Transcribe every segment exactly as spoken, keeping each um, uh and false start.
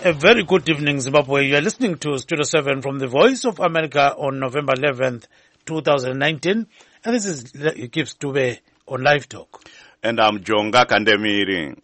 A very good evening, Zimbabwe. You are listening to Studio seven from the Voice of America on November eleventh, twenty nineteen. And this is Gibbs Dube on Live Talk. And I'm Jonga Kandemiri.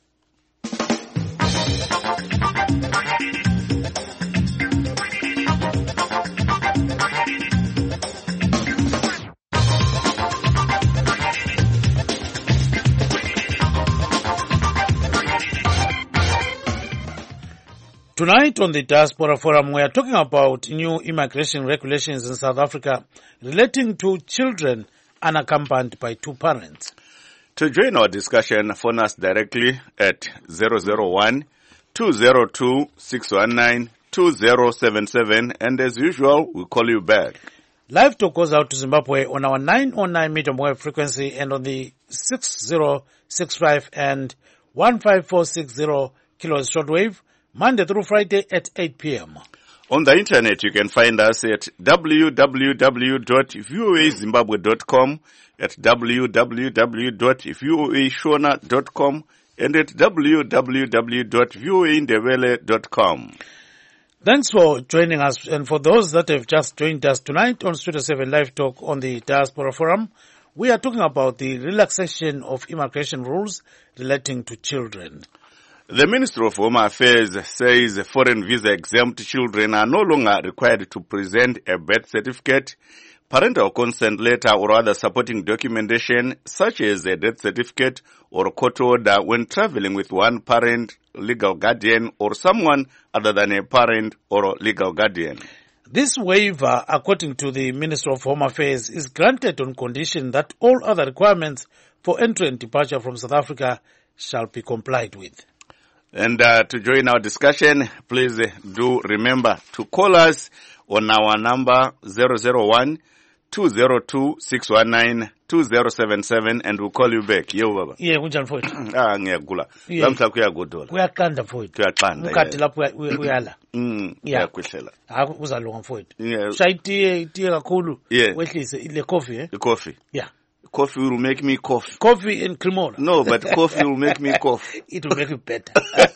Tonight on the Diaspora Forum, we are talking about new immigration regulations in South Africa relating to children unaccompanied by two parents. To join our discussion, phone us directly at zero zero one, two zero two, six one nine, two zero seven seven, and as usual, we'll call you back. Live Talk goes out to Zimbabwe on our nine oh nine medium wave frequency and on the six zero six five and one five four six zero kilohertz shortwave, Monday through Friday at eight p.m. On the internet, you can find us at w w w dot voa zimbabwe dot com, at w w w dot voa shona dot com, and at w w w dot voa ndebele dot com. Thanks for joining us. And for those that have just joined us tonight on Studio seven Live Talk on the Diaspora Forum, we are talking about the relaxation of immigration rules relating to children. The Ministry of Home Affairs says foreign visa-exempt children are no longer required to present a birth certificate, parental consent letter, or other supporting documentation, such as a death certificate or court order when traveling with one parent, legal guardian, or someone other than a parent or legal guardian. This waiver, according to the Ministry of Home Affairs, is granted on condition that all other requirements for entry and departure from South Africa shall be complied with. And uh, to join our discussion, please uh, do remember to call us on our number zero zero one, two zero two, six one nine, two zero seven seven, and we'll call you back. Yo baba. Yeah, kunjani mfowethu? Ah ngiyagula. Lamhla kuyagodola. Kuyaqanda mfowethu. Kuyaqanda. Ukati lapho uyala. Mm, uyakhwehlela. Haku uzalunga mfowethu. Yeah. Shayitiye itiye kakhulu. Yeah. Wehlise ile coffee eh? The coffee. Yeah. Coffee will make me cough. Coffee and cremola. No, but coffee will make me cough. It will make you better.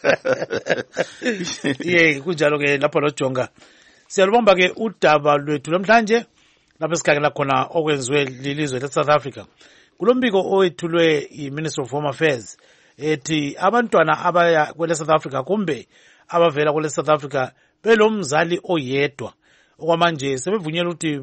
Yeah, kunjalo ke lapho lo Jonga. Siyalibamba ke udaba lwethu namhlanje lapho sikhangela khona okwenziwe lilizwe le South Africa. Kulombiko owethulwe yiMinistry of Home Affairs ethi abantwana abaya kwele South Africa kumbe abavela kwele South Africa belomzali oyedwa okwamanje sebevunyelwa ukuthi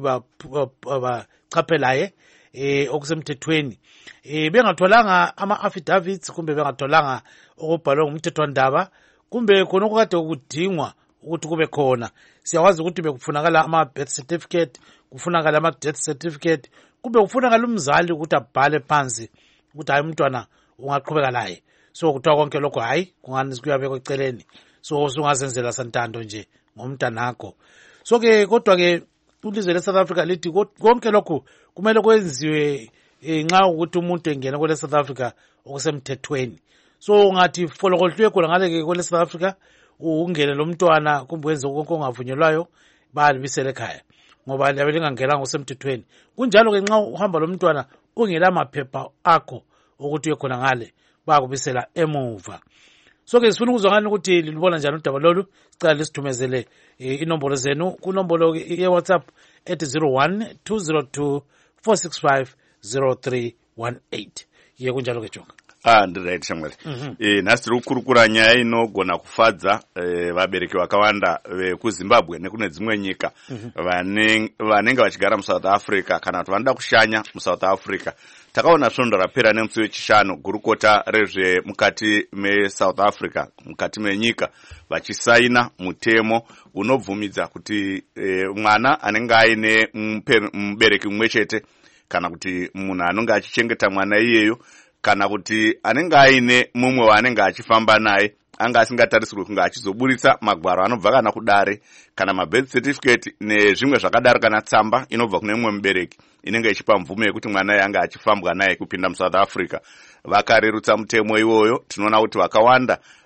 bachaphelaye eh okusemthethweni eh bengatholanga ama affidavits kumbe bengatholanga okubhalwe ngumthethwandaba kumbe khona okade ukudingwa ukuthi kube khona. Siyakwazi ukuthi bekufunakala ama birth certificate, kufunakala ama death certificate, kumbe kufunakala umzali ukuthi abhale phansi ukuthi hayi umntwana ungaqhubeka laye. So kuthiwa konke lokho hayi kungani sikuyabeka eceleni. So usungazenzela santando nje ngomntanakho. So ke kodwa ke ulizwe le South Africa lithi konke lokho kumele kwenziwe nxa ukuthi umuntu engena kwele South Africa okusemthethweni. So ngathi folokohlwe khona ngale ke kwele South Africa ungene lo mntwana kumbe wenze konke ongavunyelwayo balibisele ekhaya ngoba labe lingangena ngosemthethweni. Kunjalo ke nxa uhamba lo mntwana ungela amaphepha akho ukuthi uye khona ngale bakubisela emuva. So ke sifuna ukuzwa ngani ukuthi libona njani udaba lolu. Sicela lisithumezele inombolo zenu ku nombolo ye WhatsApp at zero one, two zero two, four six five, zero three one eight. Ye kunjalo ke Jonga. Ah ndirethi shamwari. Eh nasiri ukurukura nyaya inogona kufadza eh vabereki vakawanda kuZimbabwe nekune dzimwe nyika vanenge vanenge vachigara mu South Africa kana kuti vanoda kushanya mu South Africa. Takaona svondo rapera nemusi wechishanu gurukota rezve mukati me South Africa mukati menyika vachisaina mutemo unobvumidza kuti e, mwana anenge aine mubereki mumwe chete kana kuti munhu anenge achichengeta mwana iyeyo kana kuti anenge aine mumwe waanenge achifamba naye anga asingatarisirwe kunge achizoburitsa magwaro anobva kana kudare kana mabirth certificate nezvimwe zvakadaro kana tsamba inobva kune mumwe mubereki inenge ichipa mvumo yekuti mwana yanga achifambwa naye kupinda mu South Africa. Vakarerutsa mutemo iwoyo. Tinoona kuti vakawanda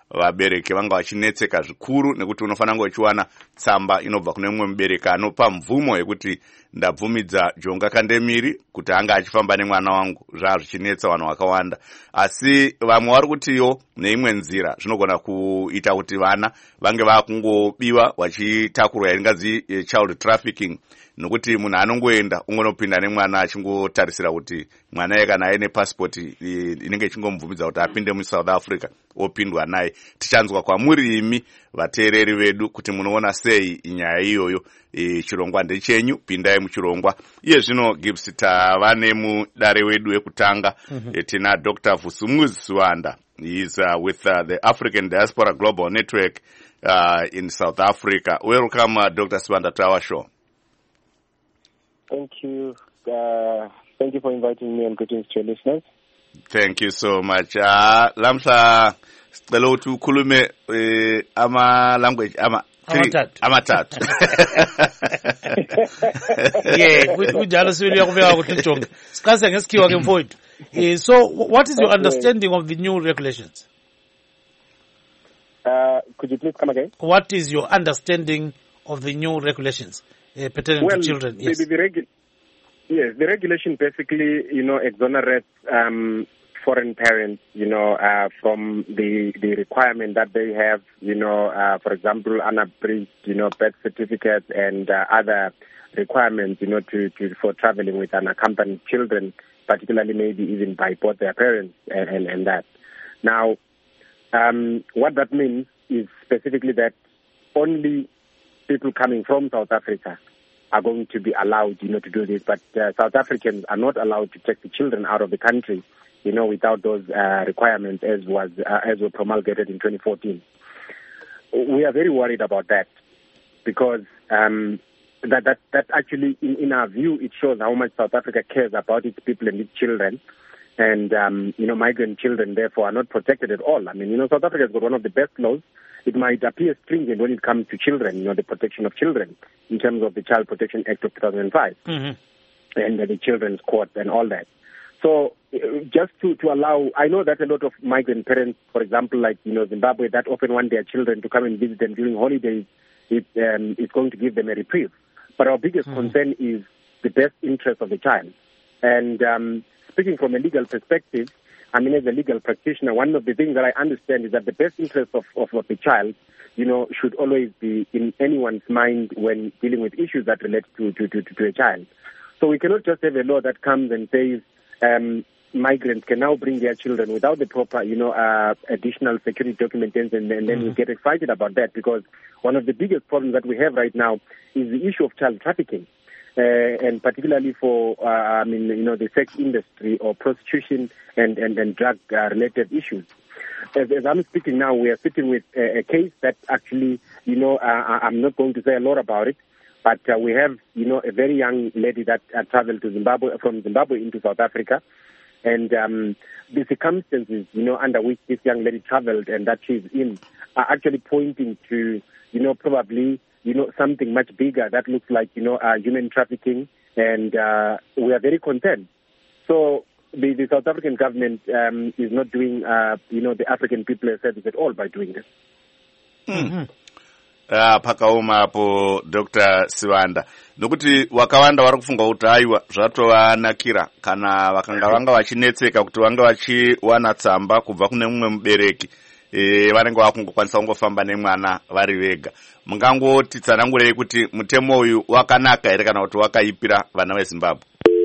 vabereki vanga vachinetseka zvikuru, nekuti unofanira kunge uchiwana tsamba inobva kune mumwe mubereki anopa mvumo yekuti ndabvumidza Jonga Kandemiri kuti anga achifamba nemwana wangu. Zvaa zvichinetsa vanhu vakawanda, asi vamwe vari kutiwo neimwe nzira zvinogona kuita kuti vana vange vakungobiwa vachitakurwa, yaringazi child trafficking, nokuti munhu anongoenda ungonopinda nemwana achingotarisira kuti mwana ye kana aine passport inenge ichingomubvumidza kuti apinde muSouth Africa opindwa naye. Tichanzwa kwamuri imi vateereri vedu kuti munoona sei nyaya iyoyo. E, chirongwa ndechenyu, pindai muchirongwa. Iye zvino Gibbs tava nemudare wedu wekutanga. mm -hmm. e, tina Doctor Vutsumuzi Siwanda. He is uh, with uh, the African Diaspora Global Network uh, in South Africa. Welcome, uh, Doctor Siwanda, to our show. Thank you. Uh, thank you for inviting me, and greetings to your listeners. Thank you so much. Uh, lamhla sicela ukuthi ukhulume eh, ama language ama amathathu amathathu. Yeah, kunjalo sibili yakufika ukuthi Jonga. Siqase ngesikhiwa ke mfowethu. Eh, so what is your understanding of the new regulations? Uh, could you please come again? What is your understanding of the new regulations uh, pertaining well, to children? Yes. The, the regu- yes, the regulation basically, you know, exonerates um, foreign parents, you know, uh, from the the requirement that they have, you know, uh, for example, unabridged, you know, birth certificates and uh, other requirements, you know, to, to for traveling with unaccompanied children, particularly maybe even by both their parents and, and, and that. Now, um, what that means is specifically that only people coming from South Africa are going to be allowed, you know, to do this, but uh, South Africans are not allowed to take the children out of the country, you know, without those uh, requirements as was uh, as were promulgated in twenty fourteen. We are very worried about that because um, that that that actually, in, in our view, it shows how much South Africa cares about its people and its children, and um, you know, migrant children therefore are not protected at all. I mean, you know, South Africa has got one of the best laws. It might appear stringent when it comes to children, you know, the protection of children, in terms of the Child Protection Act of two thousand five, mm-hmm. and uh, the Children's Court and all that. So uh, just to, to allow, I know that a lot of migrant parents, for example, like, you know, Zimbabwe, that often want their children to come and visit them during holidays, it um, is going to give them a reprieve. But our biggest mm-hmm. concern is the best interest of the child. And um, speaking from a legal perspective, I mean, as a legal practitioner, one of the things that I understand is that the best interest of, of, of the child, you know, should always be in anyone's mind when dealing with issues that relate to, to, to, to a child. So we cannot just have a law that comes and says um, migrants can now bring their children without the proper, you know, uh, additional security documentation, and, and then mm-hmm. we get excited about that, because one of the biggest problems that we have right now is the issue of child trafficking. Uh, and particularly for, uh, I mean, you know, the sex industry or prostitution and, and, and drug-related uh, issues. As, as I'm speaking now, we are sitting with a, a case that actually, you know, uh, I'm not going to say a lot about it, but uh, we have, you know, a very young lady that uh, traveled to Zimbabwe, from Zimbabwe into South Africa. And um, the circumstances, you know, under which this young lady traveled and that she's in are actually pointing to, you know, probably, you know, something much bigger that looks like, you know, uh, human trafficking, and uh, we are very concerned. So the, the South African government um, is not doing, uh, you know, the African people a service at all by doing this. Mm-hmm. Uh, pakaoma apo Doctor Siwanda, nokuti wakawanda vari kufunga kuti aiwa zvatovanakira kana vakanga vanga vachinetseka kuti vanga vachiwana tsamba kubva kune mumwe mubereki, e, vanenge vakungokwanisa kungofamba nemwana vari vega. Mungangoti tsanangurei kuti mutemo uyu wakanaka here kana kuti wakaipira vana veZimbabwe?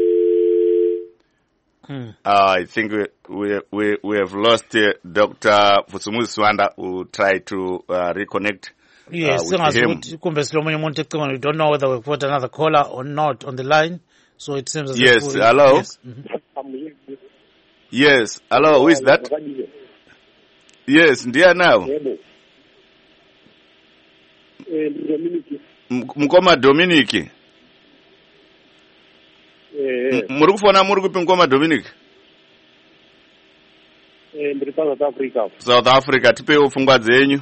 Hmm. Uh, I think we, we we we have lost uh, Doctor Vutsumuzi Siwanda. We'll try to uh, reconnect. Yes, uh, we don't know whether we've got another caller or not on the line. So it seems as yes, if we, hello. Yes, mm-hmm. Yes, hello. Who is that? Yes, dear now. Mkoma Dominic. Muri kufona muri kupi Mkoma Dominic? Eh, ndiri South Africa. South Africa, tipewo pfungwa dzenyu.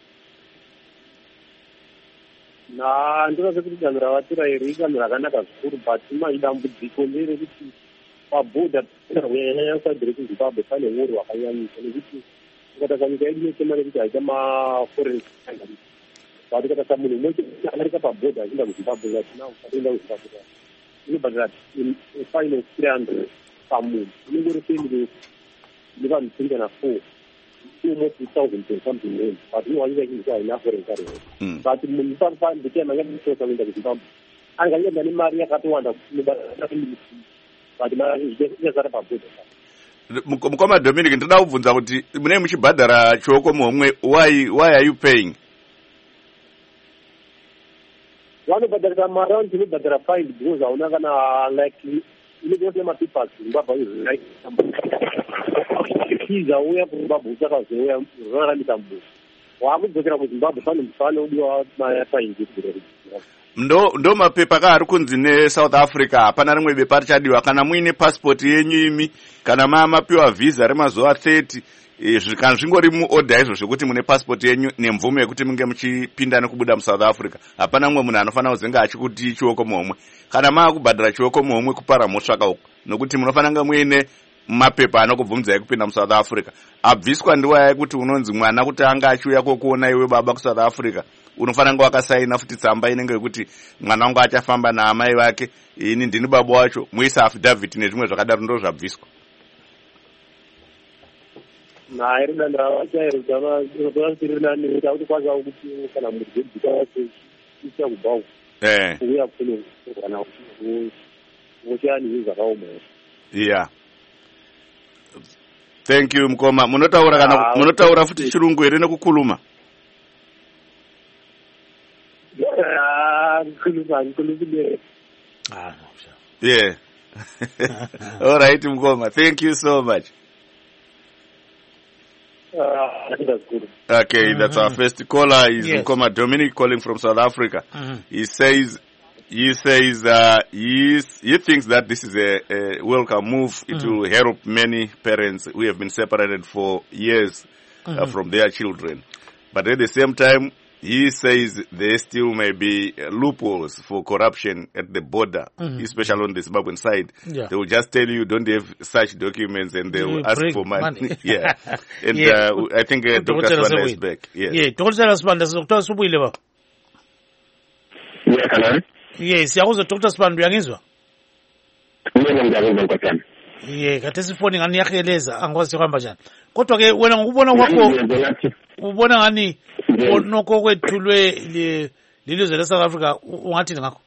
Na ndinoze kuti danho ravatira iri danho rakanaka zvikuru, but maidambudziko nderekuti pabhodha kunyanya kusabvire kuZimbabwe pane uru hwakanyanyisa, nekuti kata kanyika yedu semana kuti aita ma-foreign but kata samunhu unoite akarika pabhodha achienda kuzimbabwe atina usaenda kuzimbabwe inobhadhira fine of three hundred pamunhu unenge uri family nevanhu three kana four almost two thousand and something yen but unowanika chinhu haina foreign currency but munhu panditema ngatitosa kuenda kuzimbabwe angaenda nemari yakatowanda but mari ichasara pabhodha. Mukoma Dominic, ndoda kubvunza kuti mune muchibhadhara chioko muhomwe, why why are you paying? vanobhadharisa mari vanoti unobhadhara fine because hauna kana like inogose mapapers zimbabwe like iza uya kuzimbabwe uchakazouya runoramisa mbuzi wakudzokera kuzimbabwe pane mufane udiwa mafine ndo ndo mapepa kaari kunzi neSouth Africa hapana rimwe bepa richadiwa kana muine passport yenyu imi kana mapiwa visa remazuva thirty kana zvingori muorder izvo zvekuti mune passport yenyu nemvume yekuti munge muchipinda nekubuda muSouth Africa hapana mumwe munhu anofanira kuzenga achikuti chioko muhomwe kana maakubhadhara chioko muhomwe kupara motsvaka uko nokuti munofanira kunge muine mapepa anokubvumizai kupinda muSouth Africa. Abviswa ndiwaya yekuti unonzi mwana kuti anga achiuya kokuona iwe baba kuSouth Africa unofanira kunge wakasaina futi tsamba inenge yekuti mwana wangu achafamba naamai vake ini ndini baba wacho muisa affidavit nezvimwe zvakadaro ndo zvabviswa. naye rudanda vachairo zvanosirina kuti kwaza kuti kana mudzidzi kwacho isa kubau eh uya kuno kana wochani zvakaoma. Yeah. Thank you Mukoma. Munotaura kana munotaura futi chirungu here nekukuluma? Ah, kuluma kuluma. Ah, yeah. All right Mukoma. Thank you so much. Uh, that's good. Okay, mm-hmm. That's our first caller. Is yes. Mukoma Dominic calling from South Africa. Mm-hmm. He says, he says, uh, he, he thinks that this is a, a welcome move. It mm-hmm. will help many parents who have been separated for years mm-hmm. uh, from their children. But at the same time, he says there still may be uh, loopholes for corruption at the border, mm-hmm. especially on the Zimbabwean side. Yeah. They will just tell you don't have such documents and they will you ask for money. money. Yeah. And yeah. Uh, I think uh, Doctor Swanda is back. Yes. Yeah, Doctor Swanda is Doctor Subuyile. Yeah, hello? Yes, yakuzo Doctor Swanda uyangizwa? Mina ngiyakuzwa nkosana. Yeah, khathi sifoni ngani yaheleza angikwazi kuhamba njani. Kodwa ke wena ngokubona kwakho ubona ngani nokho kwethulwe lilizwe leSouth Africa ungathi ngakho?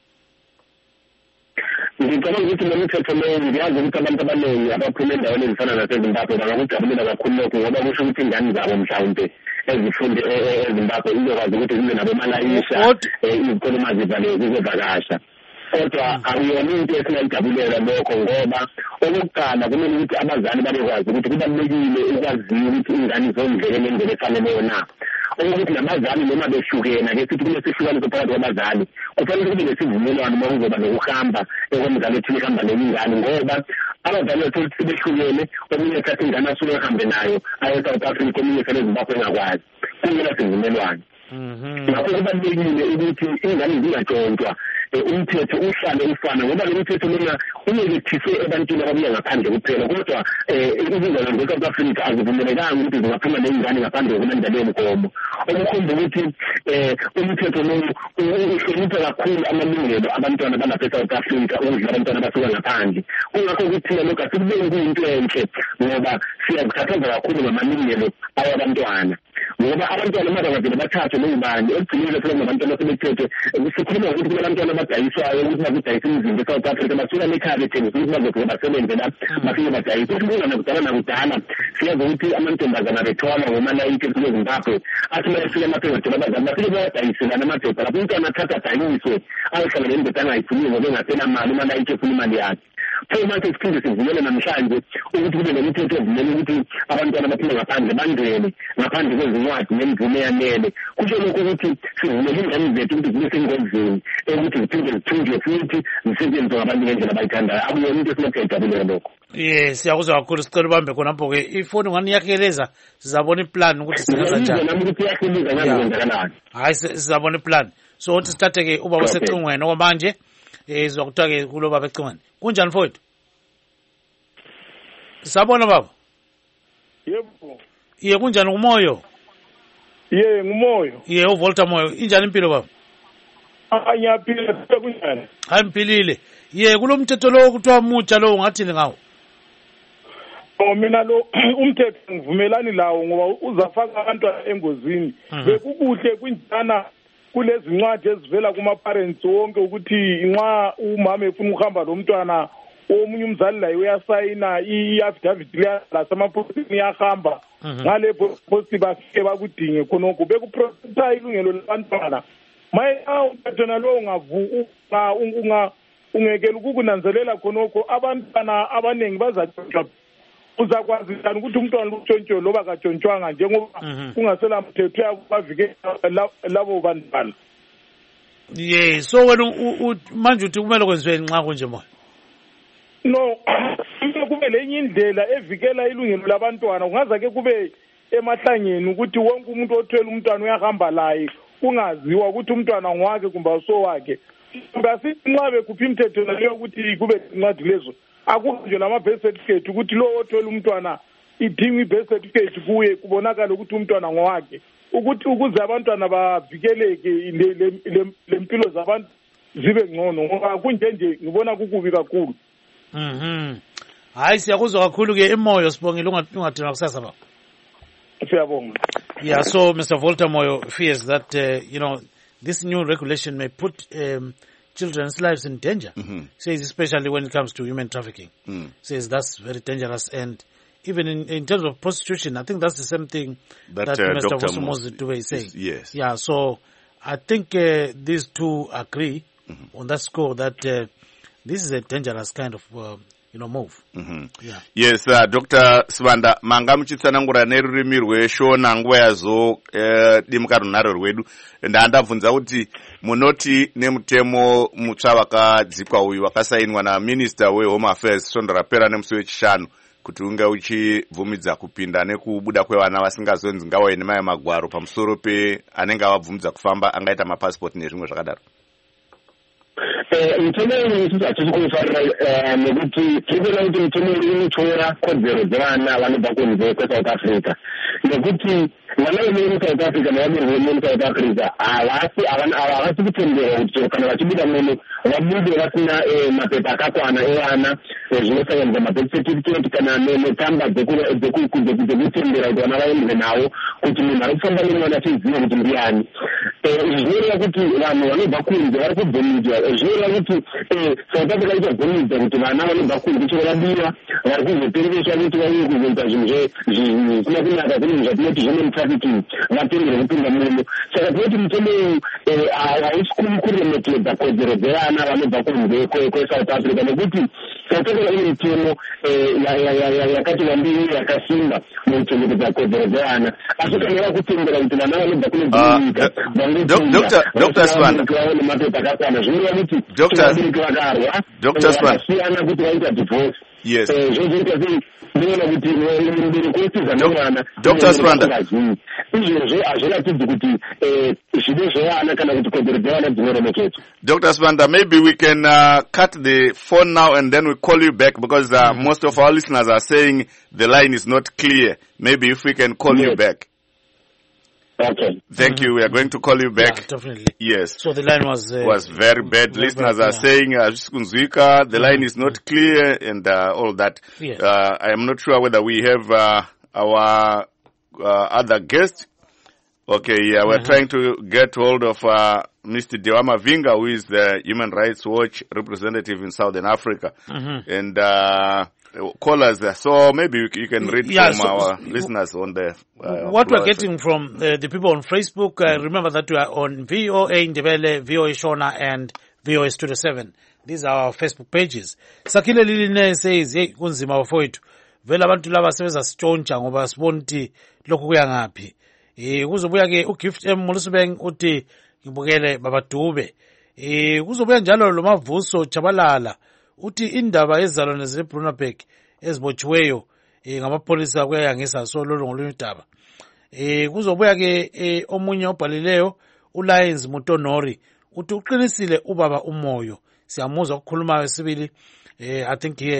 Ngicabanga ukuthi lo mthetho lo ngiyazi ukuthi abantu abaningi abaphuma endaweni ezifana naseZimbabwe bangakujabulela kakhulu lokho ngoba kusho ukuthi ingane zabo mhlawumbe ezifunde eZimbabwe izokwazi ukuthi zibe nabo malayisha izikhuluma zivaleke zizovakasha. Kodwa akuyona into esingayijabulela lokho ngoba okokuqala kumele ukuthi abazali babekwazi ukuthi kubalulekile ukwaziwa ukuthi ingane zondleke ngendlela efaneleyo na. Ukuthi nabazali noma behlukene ake sithi kunesihlukaniso phakathi kwabazali kufanele kube nesivumelwano uma kuzoba nokuhamba ekomzali ethi ihamba nengane ngoba abazali bethu sibehlukene omunye ethi ingane asuke ehambe nayo aye South Africa omunye sele Zimbabwe engakwazi kungela sivumelwano. Ngakho kubalulekile ukuthi ingane zingatshontshwa umthetho uhlale ufana ngoba le mthetho lona unelithise ebantwini ababuya ngaphandle kuphela kodwa izingane ze-South Africa azivumelekanga ukuthi zingaphuma nengane ngaphandle kokulandela umgomo. Okukhomba ukuthi umthetho lo uhlonipha kakhulu amalungelo abantwana balapha eSouth Africa ukudlula abantwana abasuka ngaphandle. Kungakho ukuthi lokho asikubeni kuyinto enhle ngoba siyakhathaza kakhulu ngamalungelo awabantwana ngoba abantwana mabangavele bathathwe nobani ekugcinile phela ngabantwana sebethethe sikhuluma ngokuthi kulabantwana abadayiswayo ukuthi bakudayisa imizimba eSouth Africa basuka nekhaya bethengisa ukuthi bazokuba basebenze la bafike badayisa ukuthi kuna nakudala nakudala siyazi ukuthi amantombazana bethwala ngomalayiki eZimbabwe athi mayefika lapha engadala abazali bafike bayadayisela namadoda lapho umntwana athatha adayiswe ayohlala nendoda angayifuniyo ngoba engasela mali umalayiki efuna imali yakhe. Pho manje siphinde sivumele namhlanje ukuthi kube nemithetho evumela ukuthi abantwana baphuma ngaphandle bangene ngaphandle kwezincwadi nemvume yanele. Kusho lokho ukuthi sivumele ingane zethu ukuthi zibe sengozini ukuthi ziphinde zithunjwe futhi zisetshenziswe ngabantu ngendlela abayithandayo. Akuyona into esingayijabulela lokho. Yes, siyakuzwa kakhulu sicela ubambe khonapho ke ifoni ngani yakeleza sizabona iplan ukuthi singaza njani. Nami ukuthi yakhiliza ngazi kwenzakalani. Hayi sizabona iplan. So uthi start ke ubaba secingweni okwamanje eh sizokuthiwa ke kulo baba ecingweni. Kunjani mfowethu? Sabona baba? Yebo. Ye kunjani umoyo? Ye ngumoyo. Ye uvolta moyo. Injani impilo baba? Anyaphila kunjani? Ayimpilile. Ye kulomthetho lo kuthiwa mutsha lo ungathini ngawo? Oh mina lo umthetho ngivumelani lawo ngoba uzafaka abantwana engozini. Bekukuhle kunjana kulezi ncwadi ezivela kuma parents wonke ukuthi nxa umama efuna ukuhamba lo mntwana omunye umzali la uyasayina i-affidavit la samaphosini yahamba ngale posti bafike bakudinge khonokho bekuprotecta ilungelo labantwana maye umthetho lo ungavu unga ungekela ukukunanzelela khonokho abantwana abanengi bazatshontshwa uzakwazi njani ukuthi umntwana lutshontshwe loba katshontshwanga njengoba kungasela mthetho yabavikela labo bantwana. Ye so wena manje uthi kumele kwenziwe nxa kunje moya? No, kube lenye indlela evikela ilungelo labantwana kungaza ke kube emahlangeni ukuthi wonke umuntu othwele umntwana uyahamba laye kungaziwa ukuthi umntwana ngwakhe kumbe aso wakhe. Ngasithi nxa bekhupha imithetho leyo ukuthi kube incwadi lezo akunje lama birth certificate ukuthi lo othwele umntwana idinga i-birth certificate kuye kubonakala ukuthi umntwana ngowakhe ukuthi ukuze abantwana bavikeleke lempilo zabantu zibe ngcono ngoba kunje nje ngibona kukubi kakhulu. Mhm. Hayi siyakuzwa kakhulu ke emoyo sibongile ungadina kusasa baba. Siyabonga. Yeah, so Mister Volta Moyo fears that uh, you know this new regulation may put um, children's lives in danger. Mm-hmm. Says especially when it comes to human trafficking. Mm. Says that's very dangerous, and even in, in terms of prostitution, I think that's the same thing that, that uh, Mister Vusimuzi Dube is saying. Yes. Yeah. So I think uh, these two agree mm-hmm. on that score that uh, this is a dangerous kind of uh, you know move. Mm-hmm. Yeah. Yes, uh, Doctor Sibanda manga muchitsanangura nerurimi rweshona nguva yazo uh, dimuka runhare rwedu ndandabvunza kuti munoti nemutemo mutsva wakadzikwa uyu wakasainwa naMinister weHome Affairs svondo rapera nemusi wechishanu kuti unge uchibvumidza kupinda nekubuda kwevana vasingazonzi ngauye nemaya magwaro pamusoro pe anenge avabvumidza kufamba angaita mapassport nezvimwe zvakadaro. Mutemo uyu isusu hatisi kuufarira nekuti tiri kuona kuti mutemo uyu unotora kodzero dzevana vanobva kunze kweSouth Africa nekuti vana vemene muSouth Africa nevabereki vemene muSouth Africa havasi kutenderwa kuti kana vachibuda muno vabude vasina mapepa akakwana evana zvinosanganisa mabirth certificate kana netamba dzekutendera kuti vana vaendwe navo kuti munhu ari kufamba nemwana achiziva kuti ndiani. Zvinoreva kuti vanhu vanobva kunze vari kubvumidzwa zvinoreva kuti South Africa ichibvumidza kuti vana vanobva kunze kuchivarabiwa vari kuzotengeswa kuti vauye kuzoita zvinhu zvisina kunaka zvinhu zvatinoti human trafficking vatendere kupinda muno. Saka tinoti mutemo uyu hausi kuremekedza kodzero dzevana vanobva kunze kweSouth Africa nekuti South Africa ine mitemo yakati wambiri yakasimba mukuchengetedza kodzero dzevana asi kana vakutendera kuti vana vanobva kune dzimwe nyika Doctor Sibanda vaone mapepa akakwana zvinoreva kuti vabereki vakarwa vakasiyana kuti vaita divorce. Yes. Zvozoita sei ndinoona kuti mubereki wosiza nemwana Doctor Sibanda izvozvo hazviratidzi kuti zvido zvevana kana kuti kodzero dzevana dzinoremekedzwa. Doctor Sibanda, maybe we can uh, cut the phone now and then we call you back because uh, mm-hmm. most of our listeners are saying the line is not clear. Maybe if we can call yes. you back. Okay. Thank mm-hmm. you. We are going to call you back. Yeah, definitely. Yes. So the line was uh, was very bad. Very Listeners bad, are yeah. saying uh, the mm-hmm. line is not clear and uh, all that. Yes. Uh, I am not sure whether we have uh, our uh, other guest. Okay, yeah, we're mm-hmm. trying to get hold of uh, Mister Dewama Vinga, who is the Human Rights Watch representative in Southern Africa. Mm-hmm. And uh, callers, so maybe you can read yeah, from so, our so, listeners on the... Uh, what we're getting from uh, the people on Facebook, uh, remember that we are on V O A Ndebele, V O A Shona, and V O A Studio seven. These are our Facebook pages. Sakile Liline says, hey, kunzima wafowethu. Vela abantu laba sebeza sitshontsha ngoba sibona ukuthi lokhu kuya ngaphi. Eh kuzobuya ke uGift M Molusubeng uthi ngibukele babadube. Eh kuzobuya njalo lo Mavuso Chabalala uthi indaba ezalwane zeBrunaberg ezibotshiweyo eh ngamapolisa kuyayangisa so lolo ngolunye udaba. Eh kuzobuya ke eh, omunye obhalileyo uLions Mutonori uthi uqinisile ubaba umoyo. Siyamuzwa ukukhuluma wesibili. eh I think here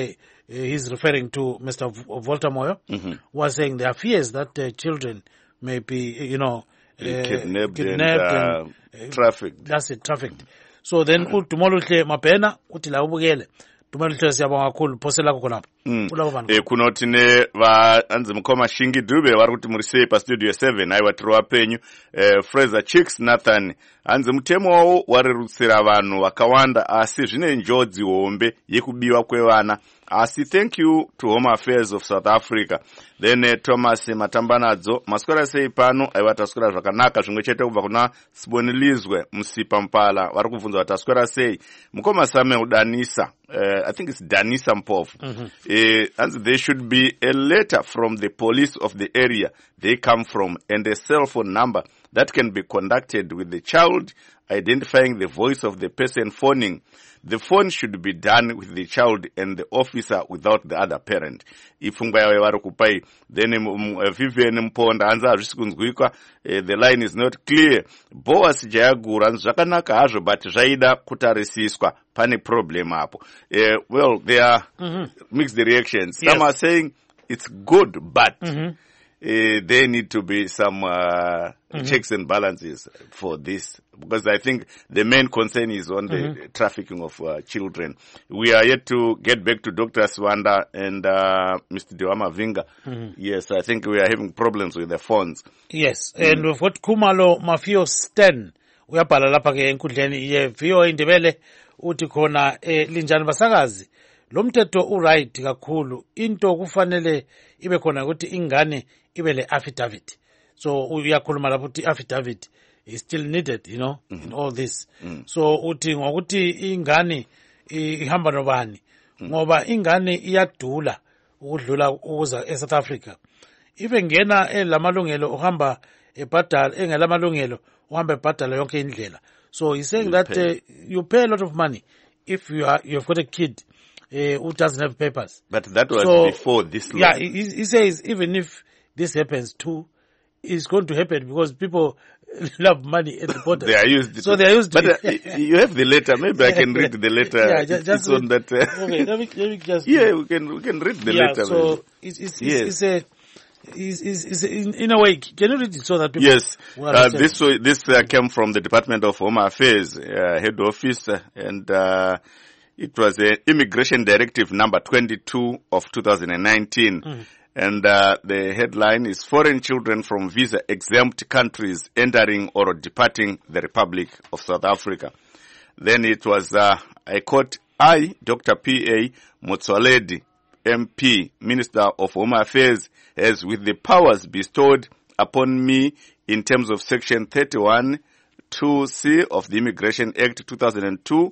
he's referring to Mister Volta Moyo, mm-hmm. was saying there are fears that uh, children may be, you know, uh, kidnapped, kidnapped and, uh, and trafficked. That's it, trafficked. So then utumoluhle mapena uthi la ubukele tumoluhle siyabonga kakhulu phose lakho khonapha kulabo bantu eh kunoti ne va anzi mkhoma Shingi Dube vari kuti murise pa studio seven aiwa tiri penyu eh Fraser Chicks Nathan anzi mutemo wawo warirutsira vanhu vakawanda asi zvine njodzi hombe yekubiwa kwevana asi thank you to Home Affairs of South Africa. Then uh, Thomas Matambanadzo maswera sei pano aiwa taswera zvakanaka zvimwe chete kubva kuna Sibonilizwe Musipa Mpala vari kubvunza kuti taswera sei mukoma Same udanisa uh, I think it's Danisa Mpofu. Mm-hmm. Uh, and there should be a letter from the police of the area they come from and a cell phone number that can be conducted with the child, identifying the voice of the person phoning. The phone should be done with the child and the officer without the other parent. Ifungwa yawe vari kupai. Then uh, Vivian Mponda anza hazvisikunzwikwa. Uh, the line is not clear. Boas Jayagura zvakanaka hazvo but zvaida kutarisiswa. Pane problem hapo. Uh, well, there are mm-hmm. mixed reactions. Yes. Some are saying it's good, but mm-hmm. uh, there need to be some uh, mm-hmm. checks and balances for this. Because I think the main concern is on the mm-hmm. trafficking of uh, children. We are yet to get back to Doctor Swanda and uh, Mister Dewama Vinga. Mm-hmm. Yes, I think we are having problems with the phones. Yes, mm-hmm. and we've got Kumalo Mafio Sten. Uyabhala lapha ke enkundleni ye Vio Indebele uthi khona eh, linjani basakazi. Lo mthetho u right kakhulu. Into kufanele ibe khona ukuthi ingane ibe le affidavit. So uyakhuluma lapho uthi affidavit is still needed, you know, mm-hmm. in all this. Mm-hmm. So uthi ngokuthi ingane ihamba nobani ngoba ingane iyadula ukudlula ukuza eSouth Africa. Ibe ngena elamalungelo uhamba ebhadala engelamalungelo uhamba ebhadala yonke indlela. So he's saying you that uh, you pay a lot of money if you are you've got a kid uh, who doesn't have papers. But that was so, before this law. Yeah, he, he says even if this happens too, it's going to happen because people love money at the border. They are used. So they are used to but it. Uh, you have the letter. Maybe I can read the letter. Yeah, just, just on that. Uh, okay, let me, let me just. Yeah, we can we can read the yeah, letter. So it's it's, yes. it's, it's a. Is is is in, in a way? Can you read it so that people? Yes, uh, this this uh, came from the Department of Home Affairs uh, head office, uh, and uh, it was an Immigration Directive number twenty-two of two thousand nineteen, mm. and uh, the headline is "Foreign children from visa exempt countries entering or departing the Republic of South Africa." Then it was uh, I quote I, Doctor P A Motsoaledi, M P, Minister of Home Affairs, as with the powers bestowed upon me in terms of Section thirty-one two C of the Immigration Act two thousand two,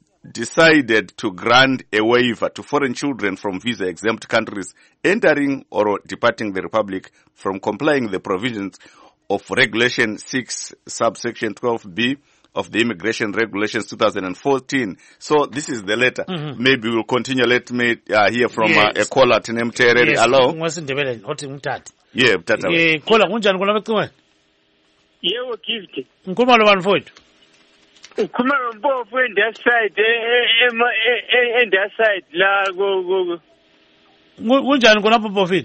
decided to grant a waiver to foreign children from visa-exempt countries entering or departing the Republic from complying with the provisions of Regulation six, subsection twelve B of the Immigration Regulations two thousand fourteen. So this is the letter. Mm-hmm. Maybe we'll continue. Let me uh, hear from yes. uh, a caller to name Terry. Yes. Hello. Yeah, Mtata. Eh, caller kunjani kuna bekuthiwa? Yebo gift. Ngikhuluma lo bantu mfowethu. Ukhuluma nompofu enda side ema enda side la go go. Kunjani khonapho mfowethu?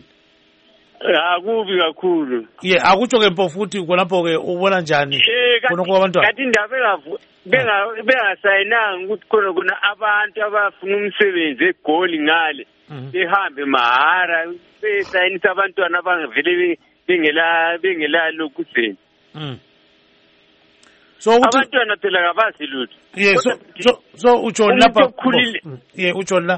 Akubi kakhulu. Yeah, akutsho ke mpofu futhi khonapho ke ubona njani khona kwabantwana? Kathi indaba engavu benga bengasayinanga ukuthi khona kuna abantu abafuna umsebenzi eGoli ngale. Behambe mahara besayinisa abantwana abangevele bengela bengela lokutheni. Mm. So uthi abantwana phela kabazi lutho. Yeah, so so so utsho lapha. Yeah, utsho la.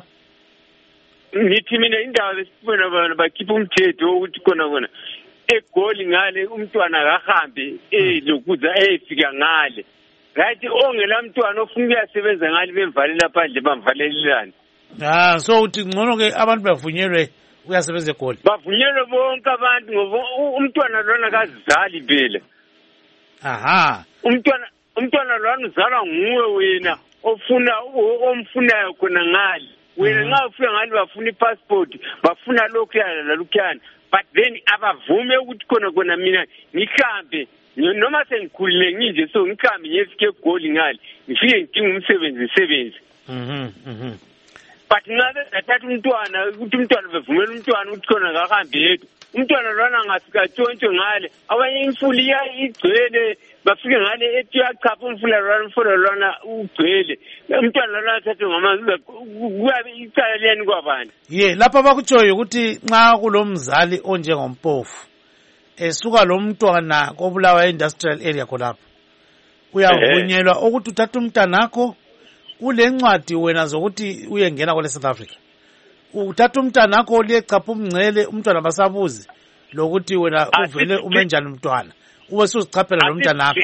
Ngithi mina indawo lesibona bana bakhipha umthetho ukuthi khona khona eGoli ngale umntwana akahambe eh lokuza efika ngale. Right ongela mntwana ofuna ukuyasebenza ngale bemvalela phandle bamvalelelana. Ah, so uthi ngcono ke abantu bavunyelwe uyasebenza eGoli. Bavunyelwe bonke abantu ngoba umntwana lona akazizali phela. Aha. Umntwana umntwana lona uzalwa nguwe wena ofuna omfunayo khona ngale. Wena nxa ufika ngale bafuna ipassport, bafuna lokhu yana lokukhana. But then abavume ukuthi khona khona mina ngikhambe noma sengikhulile nginje so ngikhambe ngifike eGoli ngale. Ngifike ngidinga umsebenzi sebenzi. Mhm mhm. but nxa bezathatha umntwana ukuthi umntwana bevumela umntwana ukuthi khona akahambe yedwa umntwana lwana angafika atshontshe ngale abanye imfula igcwele bafike ngale ethi uyachapha umfula lwana umfula lwana ugcwele umntwana lwana athathwe ngamanzi kuyabe icala liyani kwabani ye lapha bakutshoyo ukuthi nxa kulomzali onjengompofu esuka lo mntwana kobulawa industrial area khonapho uyavunyelwa ukuthi uthathe umntanakho ulencwadi wena zokuthi uyengena kwele South Africa uthatha umntanakho liyechapha umngcele umntwana basabuzi lokuthi wena uvele umenjani umntwana ube suzichaphela lo mntanakho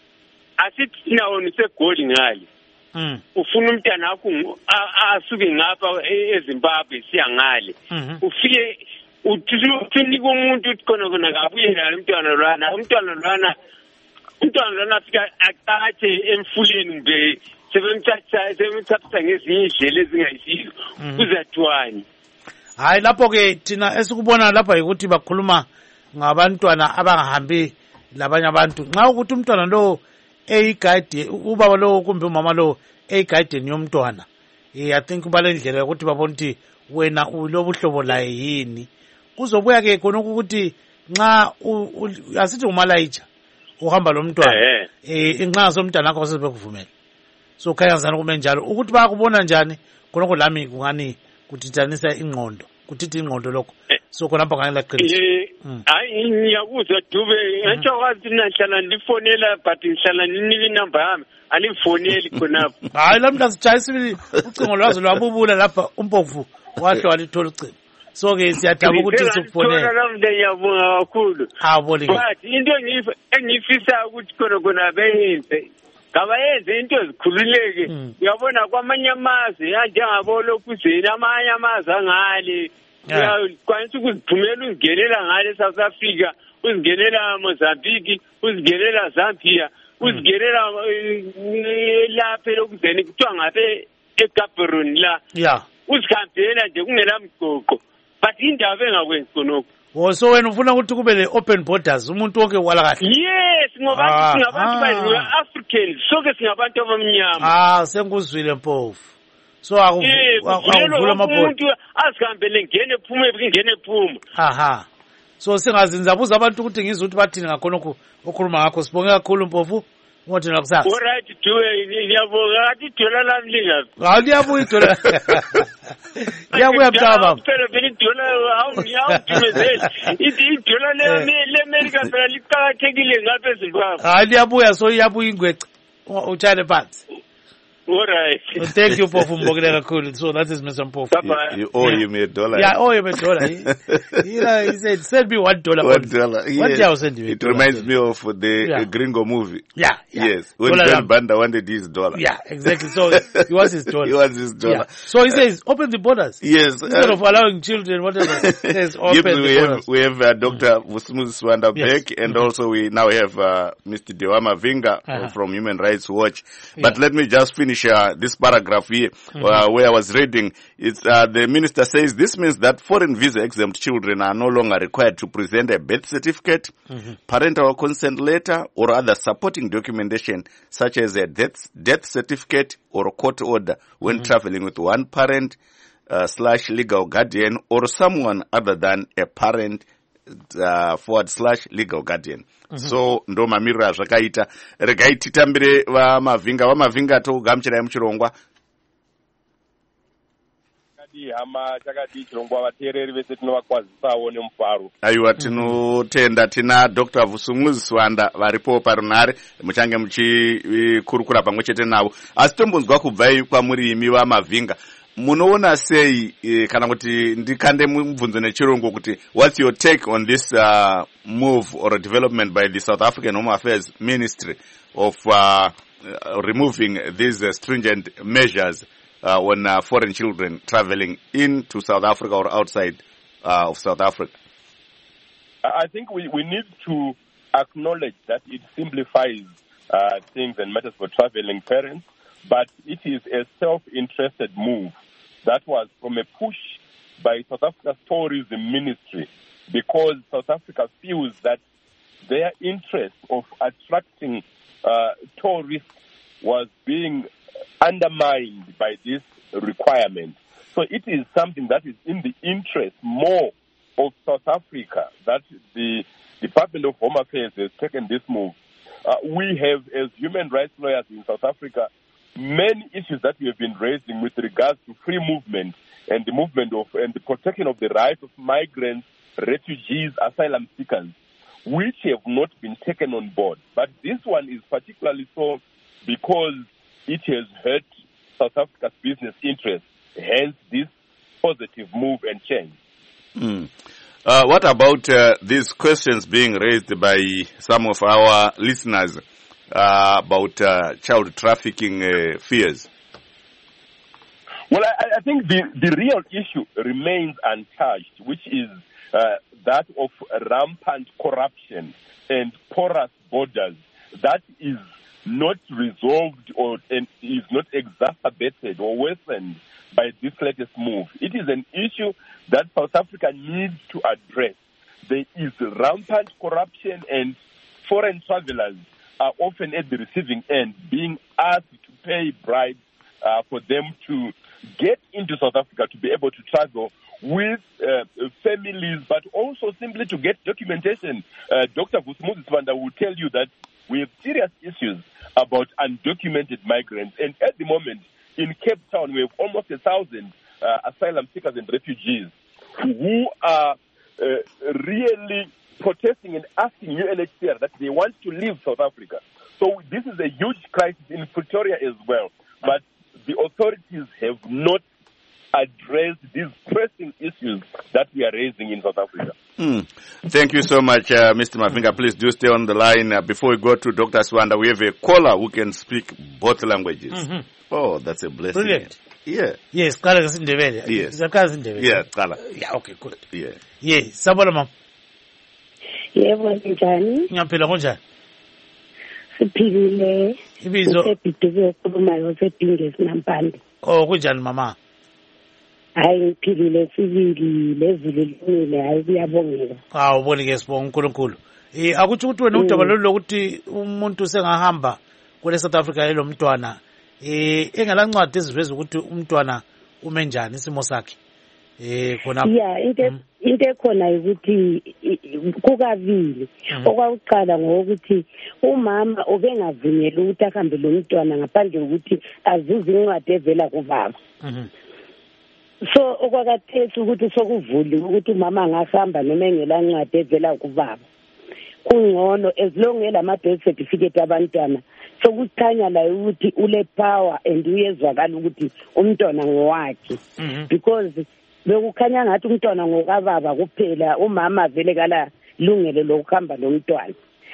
asithi thina wona segoli ngali ufuna umntanakho asuke ngapha eZimbabwe siya ngale ufike uthini komuntu uthi khona khona kabuyela umntwana lwana umntwana lwana umntwana lwana afika aqathe emfuleni nje sebemthatha sebemthatha ngezinye indlela ezingayisizo kuzathiwani hayi lapho ke thina esikubona lapha ukuthi bakhuluma ngabantwana abangahambi labanye abantu nxa ukuthi umntwana lo eyiguide ubaba lo kumbe umama lo eyiguide yomntwana I think kubalendlela ukuthi babona ukuthi wena ulobuhlobo laye yini kuzobuya ke khona ukuthi nxa asithi umalayija uhamba lo mntwana eh nxa somntana akho sebekuvumela so khayazana kume njalo ukuthi bayakubona njani khonoko lami kungani kutithanisa ingqondo kuthithi ingqondo lokho so khona lapha ngala qiniso hayi ngiyakuzwa Dube ngatsho kwathi nahlala ndifonela but ngihlala ninika inamba yami alifoneli khonapho hayi lamhla sijayisile ucingo lwazo lwabubula lapha umpofu wahle walithola ucingo so ke siyadaba ukuthi sikufonela lamhle ngiyabonga kakhulu aboli but into engifisa ukuthi khona khona beyenze kabayenze into ezikhululeke uyabona kwamanye amazwe njengabo lokuzeni amanye amazwe angale uyakwanisa ukuziphumela uzingenela ngale South Africa uzingenela Mozambique uzingenela Zambia uzingenela lapha lokuzeni kuthiwa ngabe eGaborone la yeah uzikhambela nje kungela mgoqo but indaba engakwenzi khonokho Oh so wena ufuna ukuthi kube le open borders umuntu wonke wala kahle yes ngoba singabantu bayi Africans soke singabantu abamnyama ah senguzwile mpofu so akuvula amabhodlela umuntu azihambele ngene ephume ngene ephuma aha so singazinza buza abantu ukuthi ngizwe ukuthi bathini ngakhona okhuluma ngakho sibonge kakhulu mpofu ngothi nakusasa all right Dube ngiyabonga athi dola lami lingapi hayi liyabuya idola liyabuya mtaba phela phela idola awungiyawudimezeli idola le America phela liqhakathekile ngapha eZimbabwe hayi liyabuya so iyabuya ingwece utshale phansi all right thank you Mpofu mbongela kakhulu so that is Mister Mpofu you owe him a dollar yeah owe him a dollar he, he, he said send me one dollar one dollar what yes. do you send you it reminds me of the yeah. uh, Gringo movie yeah, yeah. yes when Ben Banda wanted his dollar yeah exactly so he wants his dollar he wants his dollar yeah. so he says open the borders yes instead uh, of allowing children whatever says open yes, the we borders have, we have uh, Doctor Vusumuzi Swanda yes. back and mm-hmm. also we now have uh, Mister Dewama Vinga uh-huh. from Human Rights Watch but yeah. let me just finish uh, this paragraph here mm-hmm. uh, where I was reading. It's uh, the minister says this means that foreign visa exempt children are no longer required to present a birth certificate, mm-hmm. parental consent letter, or other supporting documentation such as a death death certificate or a court order when mm-hmm. traveling with one parent uh, slash legal guardian or someone other than a parent uh, forward slash legal guardian. Mm-hmm. So ndo mamirira zvakaita regai titambire vamavinga vamavinga togamuchirai muchirongwa hama chakati chirongwa vateereri vese tinovakwazisawo nemufaro aiwa tinotenda tina Doctor Vusumuzi Swanda varipo parunhare muchange muchikurukura pamwe chete navo asi tombonzwa kubvai kwamuri imi vamavhinga munoona sei eh, kana kuti ndikande mubvunzo nechirongo kuti what's your take on this uh, move or development by the South African Home Affairs Ministry of uh, uh, removing these uh, stringent measures uh, on uh, foreign children traveling into South Africa or outside uh, of South Africa? I think we, we need to acknowledge that it simplifies uh, things and matters for traveling parents, but it is a self-interested move that was from a push by South Africa's Tourism Ministry, because South Africa feels that their interest of attracting uh, tourists was being undermined by this requirement. So it is something that is in the interest more of South Africa that the Department of Home Affairs has taken this move. Uh, we have, as human rights lawyers in South Africa, many issues that we have been raising with regards to free movement and the movement of and the protection of the rights of migrants, refugees, asylum seekers, which have not been taken on board. But this one is particularly so because it has hurt South Africa's business interests, hence this positive move and change. Mm. Uh, what about uh, these questions being raised by some of our listeners uh, about uh, child trafficking uh, fears? Well, I, I think the, the real issue remains untouched, which is uh, that of rampant corruption and porous borders that is not resolved or and is not exacerbated or worsened by this latest move. It is an issue that South Africa needs to address. There is rampant corruption, and foreign travelers are often at the receiving end, being asked to pay bribes uh, for them to get into South Africa to be able to travel with uh, families, but also simply to get documentation. Uh, Doctor Vusimuzi-Sibanda will tell you that we have serious issues about undocumented migrants, and at the moment in Cape Town we have almost a thousand uh, asylum seekers and refugees who are uh, really protesting and asking U N H C R that they want to leave South Africa. So this is a huge crisis in Pretoria as well, but the authorities have not addressed these pressing issues that we are raising in South Africa. Mm. Thank you so much, uh, Mister Mavinga. Please do stay on the line. Uh, before we go to Doctor Swanda, we have a caller who can speak both languages. Mm-hmm. Oh, that's a blessing. Brilliant. Yeah. Yes, Kala Sindevele. Yes. Kala Sindevele. Yeah, Kala. Yeah, okay, good. Yeah. Yeah, sabona mama. Yebo njani? Ngiyaphila konjani? Siphilile. Ibizo Sephiduke ukukhulumayo sephinge sinampande. Oh, kunjani mama? Hayi ngiphilile sibili lezulu linile hayi kuyabongeka. Ah, ubone ke sibonga uNkulunkulu. Eh akuthi ukuthi wena udaba lolu lokuthi umuntu sengahamba kule South Africa lelo mntwana eh engalancwadi eziveza ukuthi umntwana ume njani isimo sakhe. Eh khona yeah into into ekhona ukuthi kukabili okwakuqala ngokuthi umama obengavunyelwa ukuthi ahambe lo mntwana ngaphandle ukuthi azuze incwadi evela kubaba. So okwakathesa ukuthi sokuvuli ukuthi umama angahamba noma engelancwadi evela kubaba. Kungcono as long elama birth certificate abantwana sokukhanya la ukuthi ule power and uyezwakala ukuthi umntwana ngowakhe because bekukhanya ngathi umntwana ngokababa kuphela umama vele kala lungelo lokuhamba lomntwana.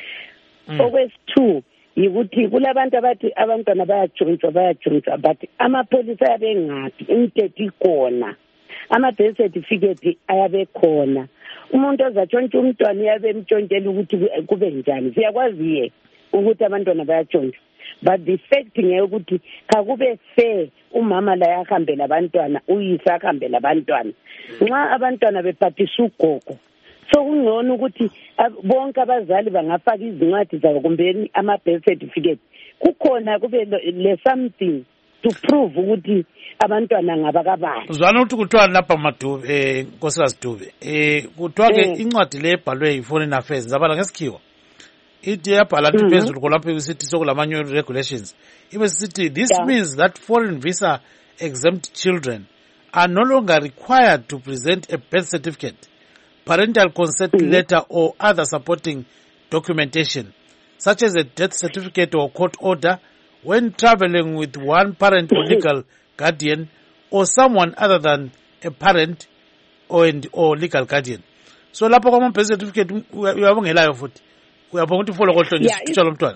Okwesithu yikuthi kulabantu abathi abantwana bayajontshwa bayajontshwa but amapolisa ayabengathi imthetho ikhona ama birth certificate ayabekhona umuntu ozatshontsha umntwana uyabe emtshontshela ukuthi kube njani siyakwazi ye ukuthi abantwana bayajontshwa but the fact ngeke ukuthi akube fair umama la yahambela abantwana uyisa ahambela abantwana nxa abantwana bephathisa ugogo so kungcono ukuthi bonke abazali bangafaka izincwadi zabo kumbe ama birth certificate kukhona kube le something to prove ukuthi abantwana ngabakabani. Uzwana ukuthi kuthiwa lapha Madube eh Nkosikazi Dube eh kuthiwa ke incwadi le ebhalwe yiForeign Affairs zabala ngesikhiwa ithi yabhala ukuthi phezulu kolapho isithi sokulamanye regulations ibe sithi this yeah. means that foreign visa exempt children are no longer required to present a birth certificate, parental consent mm-hmm. letter or other supporting documentation such as a death certificate or court order when traveling with one parent or legal guardian or someone other than a parent or and, or legal guardian. So lapho kwa birth certificate uyabongelayo futhi uyabonga ukuthi follow kohlonje lo mntwana.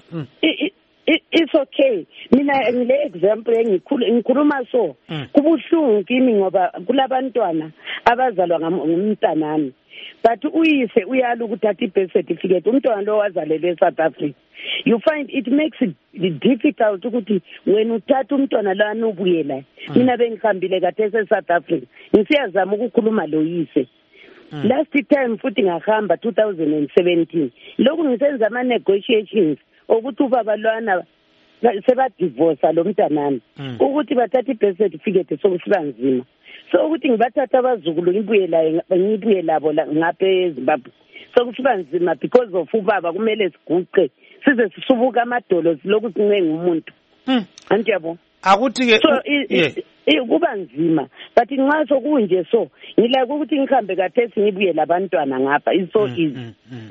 It's okay. Mina ngile example engikhulu ngikhuluma so kubuhlungu kimi ngoba kulabantwana abazalwa ngumntanami but uyise uyala ukuthatha i-birth certificate umntwana lo wazalelwe eSouth Africa. You find it makes it difficult ukuthi when uthatha umntwana lana ubuye la mina bengihambile kade eSouth Africa ngisiyazama ukukhuluma lo yise. Last time futhi ngahamba two thousand seventeen lokhu ngisenza ama negotiations ukuthi ubaba lwana seba divorce lo mntanami ukuthi bathatha i-birth certificate sokusiba nzima so ukuthi ngibathatha abazukulu ngibuye la ngibuye labo ngapha eZimbabwe so kusuka nzima because of ubaba kumele siguqe size sisubuka amadolo siloku sincenga umuntu anti yabo akuthi ke so kuba nzima but nxa sokunje so ngila ukuthi ngihambe kathesi ngibuye labantwana ngapha is so easy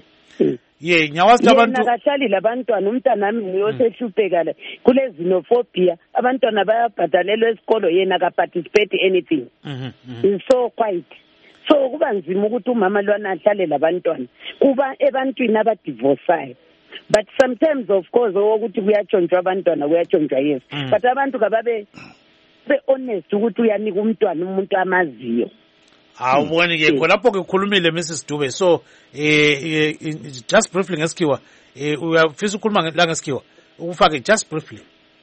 ye nyawazi abantu nakahlali labantwana umntana nami uyosehlupheka la kule xenophobia abantwana bayabhadalelwa esikolo yena ka participate anything is so quite so kuba nzima ukuthi umama lwana ahlale labantwana kuba ebantwini abadivorceayo but sometimes of course ukuthi kuyatshontshwa abantwana kuyatshontshwa yes but abantu kababe be honest ukuthi uyanika umntwana umuntu amaziyo awuboni ke khonapho ke khulumile Missus Dube so eh just briefly ngesikhiwa eh uyafisa ukukhuluma la ngesikhiwa ukufake just briefly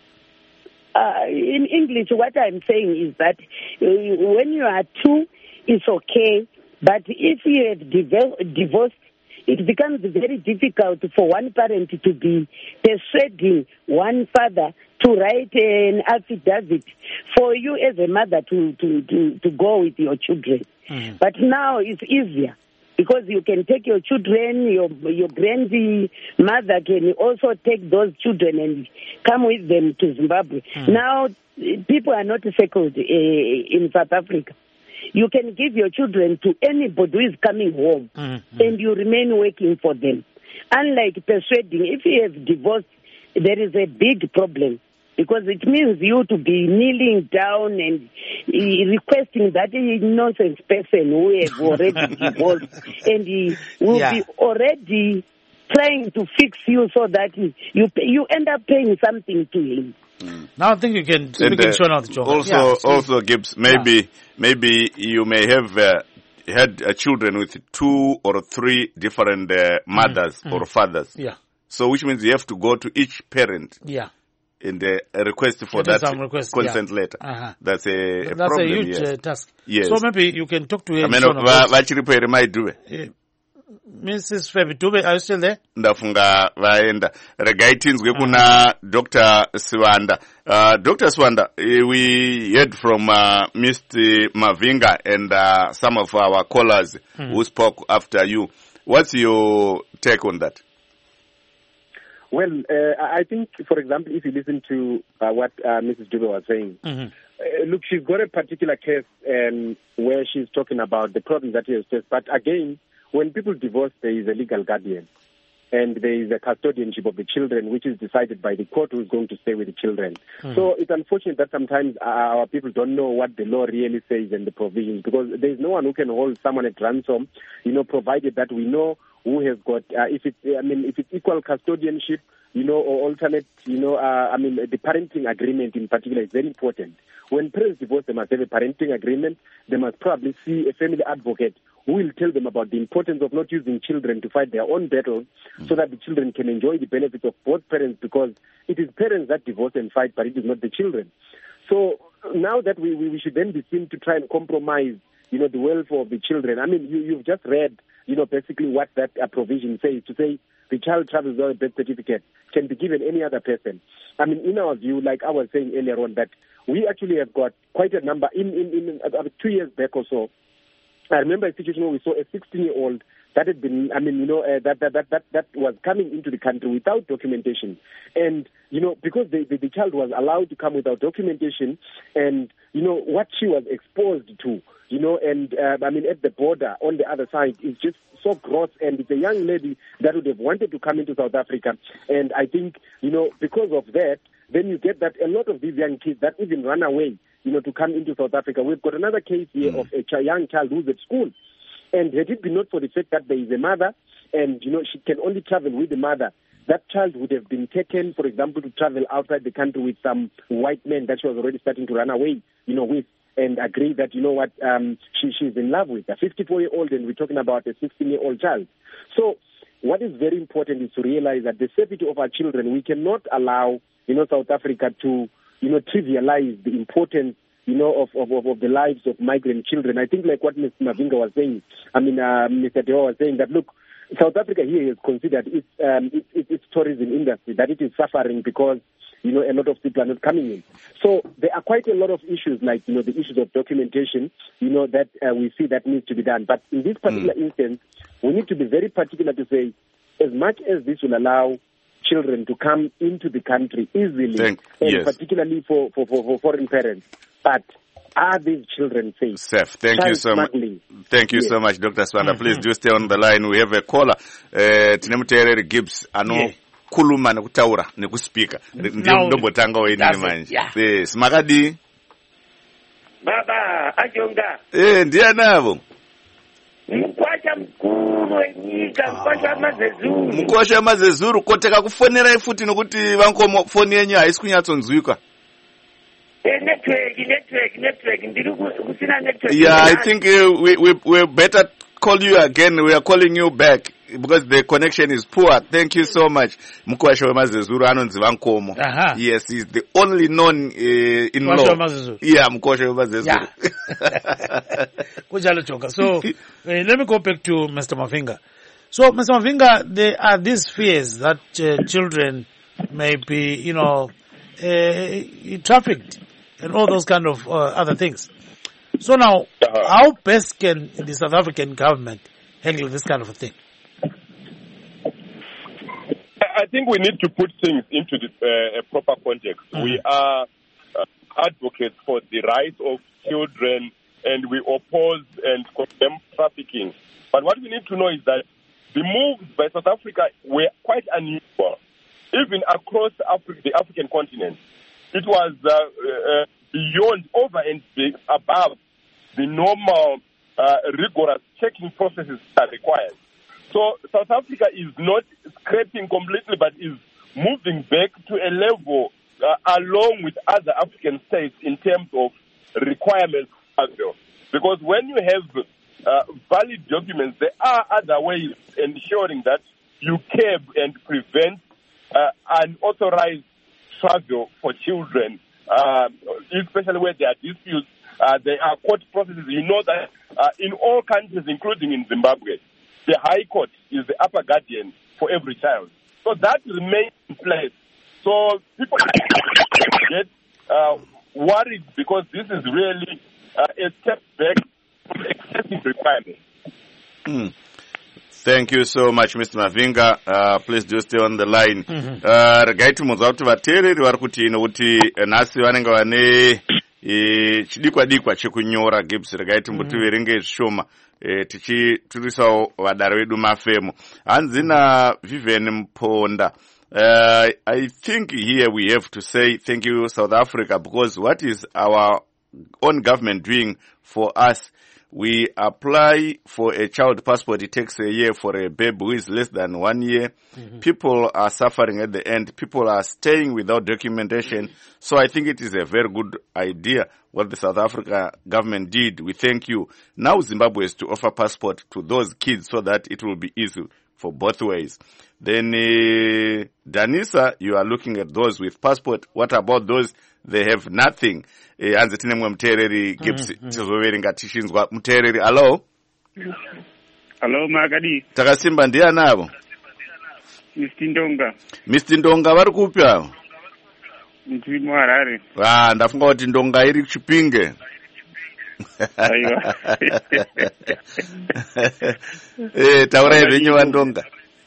uh in English what I'm saying is that uh, when you are two it's okay but if you have divorced it becomes very difficult for one parent to be persuading one father to write an affidavit for you as a mother to, to, to, to go with your children. Mm. But now it's easier because you can take your children, your your grandmother can also take those children and come with them to Zimbabwe. Mm. Now people are not settled uh, in South Africa. You can give your children to anybody who is coming home mm-hmm. and you remain working for them. Unlike persuading, if you have divorced, there is a big problem because it means you to be kneeling down and uh, requesting that nonsense person who have already divorced and he will yeah. be already trying to fix you so that you you end up paying something to him. Mm. Now I think you can, you can uh, show now the also, yeah, also Gibbs, maybe yeah. maybe you may have uh, had uh, children with two or three different uh, mothers mm. or fathers. Yeah. So which means you have to go to each parent. Yeah. In the uh, request for that request, consent yeah. letter. Uh-huh. That's a, a That's problem. a huge yes. uh, task. Yes. So maybe you can talk to her. I mean, vachiri pere mai Dube. Missus Feby Dube, are you still there? Ndafunga vaenda. Regai tinzwe kuna Doctor Swanda. Uh, Doctor Swanda, uh, we heard from uh, Mister Mavinga and uh, some of our callers mm. who spoke after you. What's your take on that? Well, uh, I think, for example, if you listen to uh, what uh, Missus Dube was saying, mm-hmm. uh, look, she's got a particular case um, where she's talking about the problems that he has faced. But again, when people divorce, there is a legal guardian. And there is a custodianship of the children, which is decided by the court who is going to stay with the children. Mm-hmm. So it's unfortunate that sometimes our people don't know what the law really says and the provisions, because there is no one who can hold someone at ransom, you know, provided that we know who has got, uh, if it's, I mean, if it's equal custodianship, you know, or alternate, you know, uh, I mean, the parenting agreement in particular is very important. When parents divorce, they must have a parenting agreement. They must probably see a family advocate who will tell them about the importance of not using children to fight their own battles mm. so that the children can enjoy the benefits of both parents, because it is parents that divorce and fight, but it is not the children. So now that we, we, we should then be seen to try and compromise, you know, the welfare of the children. I mean, you, you've just read, you know, basically what that uh, provision says, to say the child travels without a birth certificate can be given any other person. I mean, in our view, like I was saying earlier on, that we actually have got quite a number, in, in, in uh, two years back or so, I remember a situation where we saw a sixteen-year-old that had been, I mean, you know, uh, that, that, that, that, that was coming into the country without documentation. And, you know, because the, the, the child was allowed to come without documentation, and, you know, what she was exposed to, you know, and, uh, I mean, at the border on the other side is just so gross. And it's a young lady that would have wanted to come into South Africa. And I think, you know, because of that, then you get that a lot of these young kids that even run away, you know, to come into South Africa. We've got another case here mm. of a ch- young child who's at school. And had it been not for the fact that there is a mother and, you know, she can only travel with the mother, that child would have been taken, for example, to travel outside the country with some white men that she was already starting to run away, you know, with, and agree that, you know what, um, she she's in love with. A fifty-four-year-old, and we're talking about a sixteen-year-old child. So what is very important is to realize that the safety of our children, we cannot allow, you know, South Africa to, you know, trivialize the importance, you know, of, of, of the lives of migrant children. I think like what Mister Mavinga was saying, I mean, uh, Mister Deo was saying that, look, South Africa here is considered its, um, its, its, its tourism industry, that it is suffering because you know, a lot of people are not coming in. So there are quite a lot of issues, like, you know, the issues of documentation, you know, that uh, we see that needs to be done. But in this particular mm. instance, we need to be very particular to say, as much as this will allow children to come into the country easily, Thank, and yes. particularly for, for, for, for foreign parents, but are these children safe? Safe. Thank Child you so much. Thank you yes. so much, Doctor Swanda. Mm-hmm. Please do stay on the line. We have a caller. Uh, Tinemuterere Gibbs. Ano yeah. kuluma nekutaura nekuspika. Ndobotanga waini manje. Yes. Makadi. Baba, ajonga. Eh, ndiye navo. Mkwasha mkuru wenyika, mkwasha mazezuru. Mkwasha mazezuru, koteka kufonera ifuti nokuti vanko foni yenyu haisi kunyatsonzwika. Network, network, network. network. Yeah, I think uh, we, we we better call you again. We are calling you back because the connection is poor. Thank you so much. Mkwasha Mazezuru anonzi vankomo. Yes, he's the only known uh, in law. Yeah, Mkwasha Mazezuru. Yeah. So uh, let me go back to Mister Mavinga. So Mister Mavinga, there are these fears that uh, children may be, you know, uh, trafficked and all those kind of uh, other things. So now, uh-huh. how best can the South African government handle this kind of a thing? I think we need to put things into the, uh, a proper context. Mm-hmm. We are uh, advocates for the rights of children, and we oppose and condemn trafficking. But what we need to know is that the moves by South Africa were quite unusual, even across Afri- the African continent. It was uh, uh, beyond, over and above the normal uh, rigorous checking processes that are required. So South Africa is not scraping completely, but is moving back to a level uh, along with other African states in terms of requirements. Because when you have uh, valid documents, there are other ways ensuring that you curb and prevent uh, unauthorized travel for children, uh, especially where there are disputes. Uh, there are court processes. You know that uh, in all countries, including in Zimbabwe, the High Court is the upper guardian for every child. So that remains in place. So people get uh, worried because this is really uh, a step back from excessive requirements. Mm. Thank you so much, Mister Mavinga. Uh, please do stay on the line. Mm-hmm. Uh, regaiti muzva kuti vateereri vari kuti nokuti nhasi vanenge vane chidikwa dikwa chekunyora Gibbs regaiti mutiverenge zvishoma tichiturisawo vadare vedu mafemo. Hanzi naVivian Mponda. Uh, I think here we have to say thank you, South Africa, because what is our own government doing for us? We apply for a child passport. It takes a year for a baby who is less than one year. Mm-hmm. People are suffering at the end. People are staying without documentation. So I think it is a very good idea what the South Africa government did. We thank you. Now Zimbabwe is to offer passport to those kids so that it will be easy for both ways. Then uh, Danisa, you are looking at those with passport. What about those? They have nothing. Eh, anze tine mwe mtereri Gibbs tizoverenga tishinzwa mtereri. Hello? Hello Makadi. Takasimba ndiye navo? Mister Ndonga. Mister Ndonga vari kupi avo? Ndiri muHarare. Ah, ndafunga kuti Ndonga iri Chipinge. Aiwa. Eh, taurai venyu vaNdonga.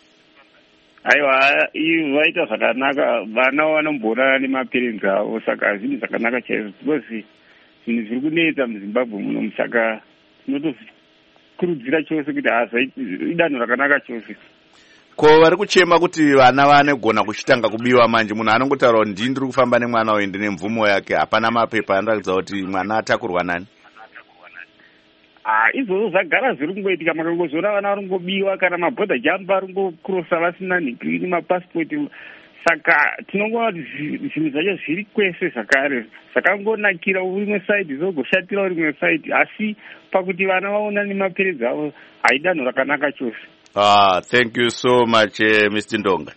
Aiwa, iyi vaita zvakanaka, vana vanombonana nemaperenzi avo, saka zvinhu zvakanaka chaizvo, because zvinhu zviri kunetsa muZimbabwe muno, saka tinotokurudzira chose kuti hasa idanho rakanaka chose. Ko vari kuchema kuti vana vanogona kuchitanga kubiwa manje, munhu anongotaura kuti ndini ndiri kufamba nemwana uyu ndine mvumo yake, hapana mapepa anoratidza kuti mwana atakurwa nani. Ah, izvozvo zvagara zviri kungoitika, makangozviona vana vari kungobiwa kana mabhodha jampa vari kungokurosa vasina nhiki nemapasipoti. Saka tinongoona kuti zvinhu zvacho zviri kwese zvakare zvakangonakira rimwe saidi zvogoshatira rimwe saidi, asi pakuti vana vaona nemaperedzi avo haidanho rakanaka chose. Ah, thank you so much, uh, Mister Ndonga.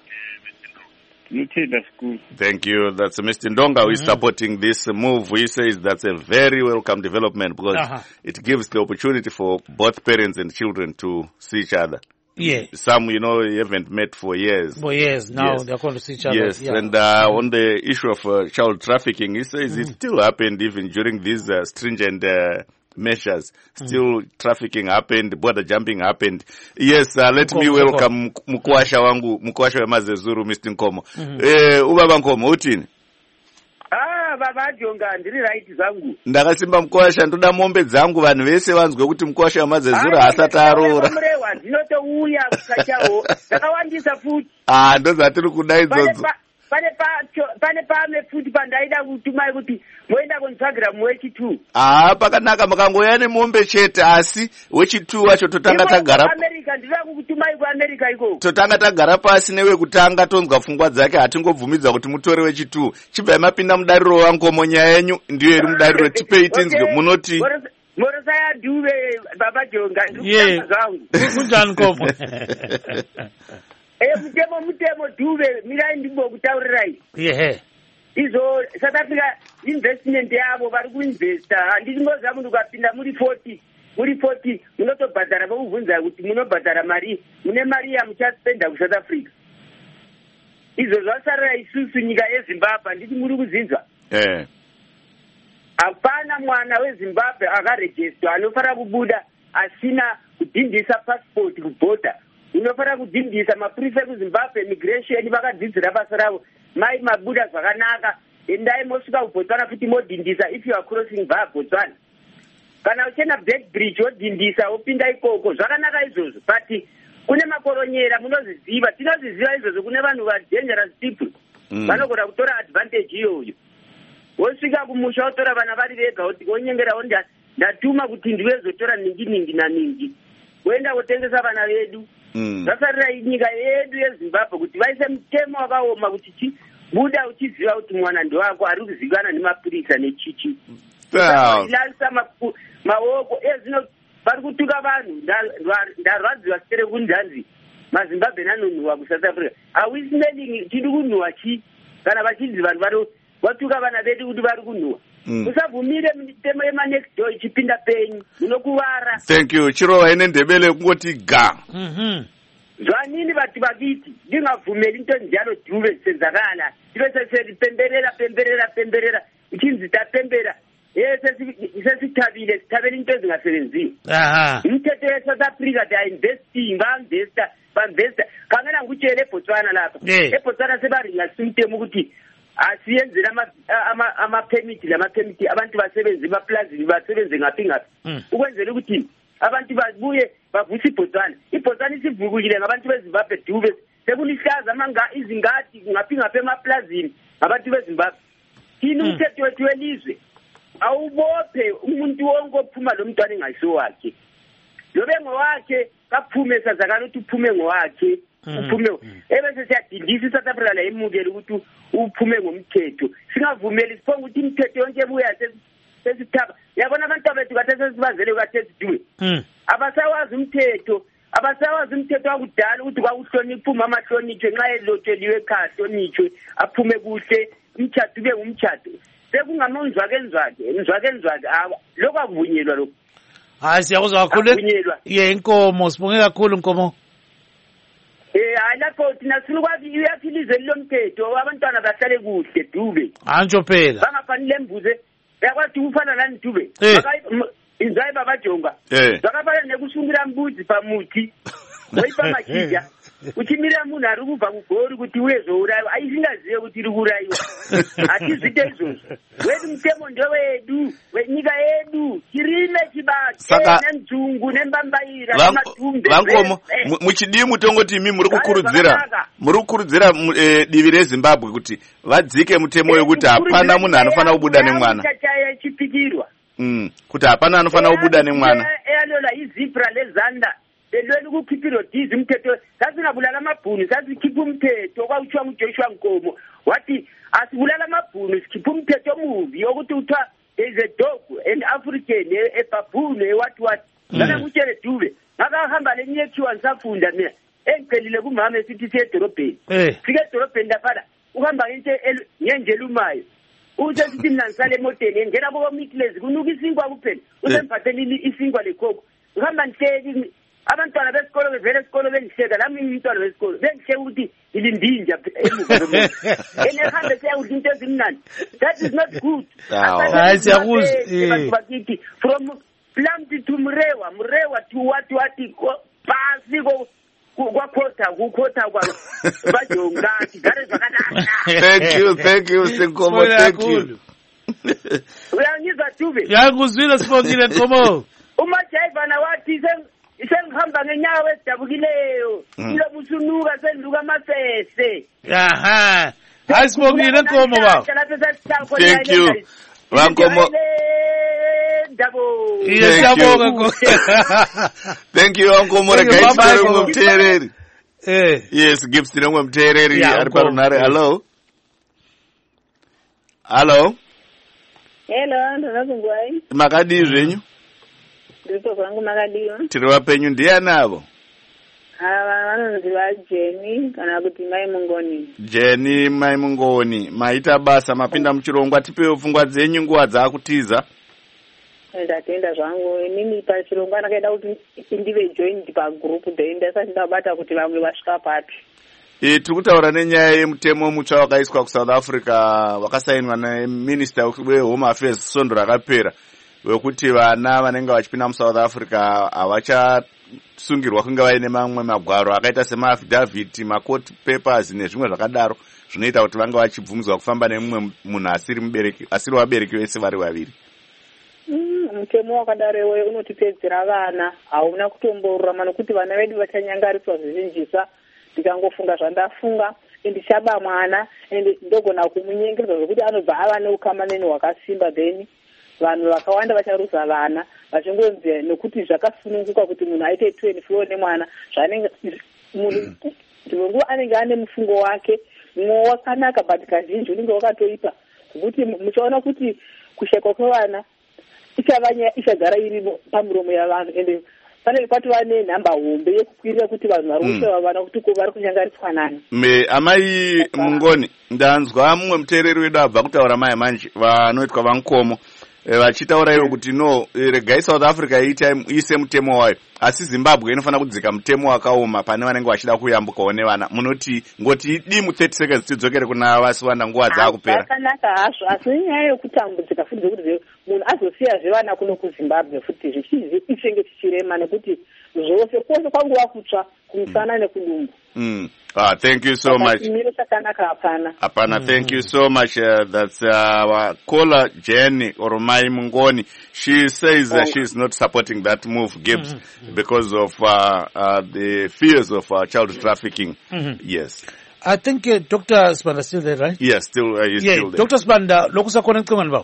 Thank you. That's Mister Ndonga who is mm-hmm. supporting this move. He says that's a very welcome development because uh-huh. it gives the opportunity for both parents and children to see each other. Yeah. Some, you know, haven't met for years. For years now, yes. they're going to see each other. Yes, yeah. and uh, on the issue of uh, child trafficking, he says mm-hmm. it still happened even during these uh, stringent uh, measures. Still mm. trafficking happened, border jumping happened. Yes, uh, let Mkomo, me welcome Mkwasha wangu, Mkwasha Mazezuru, Mister Nkomo. Mm-hmm. Eh, ubaba Nkomo, utini? Ah, baba Jonga, ndiri right zangu. Ndakasimba Mkwasha, ndoda mombe dzangu vanhu vese vanzwe kuti Mkwasha Mazezuru asati arora. Mrewa, ndinotouya kukachawo. Ndakawandisa futi. Ah, ndozatiri kuda idzodzo. Pane pa pane pame futi pandaida kutuma kuti moenda kuntsvagira wechitu. Ah, pakanaka makangoya nemombe chete asi wechitu wacho totanga tagara. America ndira kukutumai kuAmerica iko. Totanga tagara pasi newe kutanga tonzwa pfungwa dzake hatingobvumidza kuti mutore wechitu. Chibai mapinda mudariro wangu nyaya yenyu ndiyo iri mudariro tipei tinzwe munoti. Morosa ya duve baba Jonga ndikutsanga zangu. Kunjani Nkomo? Eh mutemo mutemo duve mirai ndimbo kutaurirai. Yeah. Izo South Africa investment yavo vari kuinvesta handingoza munhu ukapinda muri forty muri forty munotobhadhara vokubvunza kuti munobhadhara mari mune mari yamuchaspenda kuSouth Africa. Izvo zvasarira isusu nyika yeZimbabwe handiti muri kuzinzwa. Eh. Hapana mwana weZimbabwe akarejestwa anofanira kubuda asina kudhindisa passport kubhodha. Unofanira kudhindisa mapurisa kuZimbabwe immigration vakadzidzira basa ravo. Mai mabuda zvakanaka endai mosvika kuBotswana futi modhindisa if you are crossing via Botswana. Kana uchena Black Bridge wodhindisa wopinda ikoko zvakanaka izvozvo but kune makoronyera munozviziva tinozviziva izvozvo kune vanhu va dangerous people vanogona kutora advantage iyoyo. Wosvika kumusha wotora vana vari vega wonyengera wonda ndatuma kuti ndiwezotora ningi ningi naningi woenda kutengesa vana vedu. Zvasarira nyika yedu yeZimbabwe kuti vaise mutemo wakaoma kuti chi buda uchiziva kuti mwana ndowako ari kuzivikanwa nemapurisa nechichi. Ilalisa maoko ezvino vari kutuka vanhu ndarwadziwa sere kunzanzi maZimbabwe nanonhuhwa kuSouth Africa. Are smelling chiri kunhuhwa chi kana vachinzi vanhu vari vatuka vana vedu kuti vari kunhuhwa. Usabvumire mitemo yemanext door ichipinda penyu munokuvara. Thank you. Chirova ine ndebele kungoti ga. Mhm. Zvanini vati vakiti ndingavhumeri ntonjaro dhuve senzakana tiveseseri pemberera pemberera pemberera uchinzi tapembera sesitabile sitabeli into ezingasebenziyo. Imithetho yeSouth Africa tiyainvesting vainvesta vainvesta kangena ngutshele eBotswana lapha eBotswana sebaringasi umtemo ukuthi asiyenzela ama-permit lama-permit abantu basebenze emaplazini basebenze ngaphi ngaphi ukwenzela ukuthi abantu babuye bavusa iBotswana. iBotswana isivukile ngabantu beZimbabwe dube sekulihlaza amanga izingadi ngaphi ngaphi emaplazini ngabantu beZimbabwe. Thina umthetho wethu welizwe awubophe umuntu wonke ophuma lo mntwana engayisiwo wakhe lobe ngowakhe kaphume sazakala ukuthi uphume ngowakhe uphume ebese siyadindisa iSouth Africa la imukela ukuthi uphume ngomthetho singavumeli siphonga ukuthi imithetho yonke ebuya sesithaba. Yabona abantu bethu kade sesibazele kade siduwe abasawazi umthetho abasawazi umthetho wakudala ukuthi kwakuhlonipha umama hlonitshwe nxa elotsheliwe ekhaya hlonitshwe aphume kuhle umthatho ube ngumthatho sekungamonzwake nzwake nzwake nzwake lokho akuvunyelwa lokho. Hayi siyakuzwa kakhulu. Ye Nkomo sibonge kakhulu Nkomo. Eh alapho thina silukwazi uyaphilize lomthetho abantwana bahlale kuhle dube. Antsho phela. Bangafanele embuze yakwathi ufana nani dube. Inzayi baba Jonga. Zakafana nekusungira mbuzi pamuthi. Wayipa makija. Uchimira munhu ari kubva kugori kuti uyezourayiwa aisingazive kuti iri kuurayiwa hatizvite izvozvo. Wedu mutemo ndewedu wenyika yedu chirime chibate nenzungu nembambaira nematumbe. Vankomo muchidii mutongoti imi muri kukurudzira muri kukurudzira divi reZimbabwe kuti vadzike mutemo wekuti hapana munhu anofanira kubuda nemwana. Chipikirwa. Kuti hapana anofanira kubuda nemwana. Eyalola izipra lezanda lelweni kukhipiro dizi umthetho sasingabulala amabhunu sasikhipha umthetho kwawutshiwa nguJoshua Nkomo wathi asibulala amabhunu sikhipha umthetho omubi yokuthi uthiwa there is a dog an African a baboon a what what kana kutshele dube ngakahamba lenyekhiwa ngisafunda mina engicelile kumama esithi siyedorobheni fike edorobheni lapha uhamba into ngenjelumayo use sithi mina ngisale emoteni ngena kwa Midlands kunuka isinkwa kuphela usemphathele isinkwa lekhoko uhamba nhleki abantwana besikolo bevele esikolo bengihleka lami ngiyintwana besikolo bengihleka ukuthi ilindinja emuva komuntu enehambe siyakudla into ezimnandi. That is not good. Hayi siyakuzi bakithi from Plamti to Murewa, Murewa to what what pasi go kwakhotha kukhotha kwa bajonga sigare zakana. Thank you, thank you Sinkomo, thank you. Uyangizwa Dube? Yakuzwile Sibongile Nkomo. Uma Jaivana wathi sengihamba ngenyawo esidabukileyo ilobusunuka senduka amasese. Aha. Hayi Sibongile Nkomo ba. Thank you. Wankomo. Yes, Nkomo. Thank you Wankomo regaisere ngomthereri. Eh. Yes, Gibson ngomthereri ari parunare. Hello. Hello. Hello, ndinozungwai. Makadi zvenyu? Ndito kwangu makadiwa. Tiri wapenyu ndiani avo? Ava vanonzi vaJeni kana kuti Mai Mungoni. Jeni Mai Mungoni, maita basa mapinda muchirongwa, tipewo pfungwa dzenyu nguva dzakutiza. Ndatenda zvangu inini pachirongwa ndakaenda kuti ndive joined pagroup then ndasati ndabata kuti vamwe vasvika papi. E, tiri kutaura nenyaya yemutemo mutsva wakaiswa kuSouth Africa wakasainwa neminister wehome affairs sondo rakapera wekuti vana vanenge vachipinda muSouth Africa havachasungirwa kunge vaine mamwe magwaro akaita semaaffidavit, macourt papers nezvimwe zvakadaro zvinoita kuti vange vachibvumidzwa kufamba nemumwe munhu asiri mubereki asiri vabereki vese vari vaviri. Mutemo wakadaro iwe unotipedzera vana hauna kutomborurama nokuti vana vedu vachanyangariswa zvizhinjisa. Ndikangofunga zvandafunga ndichaba mwana ende ndogona kumunyengeza zvokuti anobva ava neukamaneni hwakasimba then vanhu vakawanda vacharuza vana vachingonzi nekuti zvakasununguka kuti munhu aite twenty-four nemwana zvanenge munhu nguva anenge ane mufungo wake mwoyo wakanaka but kazhinji unenge wakatoipa zvokuti muchaona kuti kushekwa kwevana ichagara iri pamuromo yavanhu ende pane kwatova nenhamba hombe yekukwirira kuti vanhu varikusheva vana kuti vari kunyangariswa nani. Me amai Mungoni, ndanzwa mumwe muteereri wedu abva kutaura mai manje vanoitwa vaNkomo vachitaura ivo kuti no regai South Africa iise mutemo wayo asi Zimbabwe inofanira kudzika mutemo wakaoma pane vanenge vachida kuyambukawo nevana. Munoti ngoti idi mu thirty seconds tidzokere kuna Vasiwanda nguva dzakupera. Zvakanaka hazvo asi nyaya yokutambudzika futi zvekuti munhu azosiyazve vana kuno kuZimbabwe futi zvichizvi ichenge chichirema nekuti zvose kwose kwanguva kutsva kumusana nekudumbu. Mm. Ah, thank you so much. Apana, thank you so much. Uh, that's our uh, caller, Jenny or Mai Mungoni. She says that she is not supporting that move, Gibbs, mm-hmm. because of uh, uh, the fears of uh, child trafficking. Mm-hmm. Yes. I think uh, Doctor Sibanda is still there, right? Yes, still, uh, he's yeah, still there. Doctor Sibanda, lokusa connect about.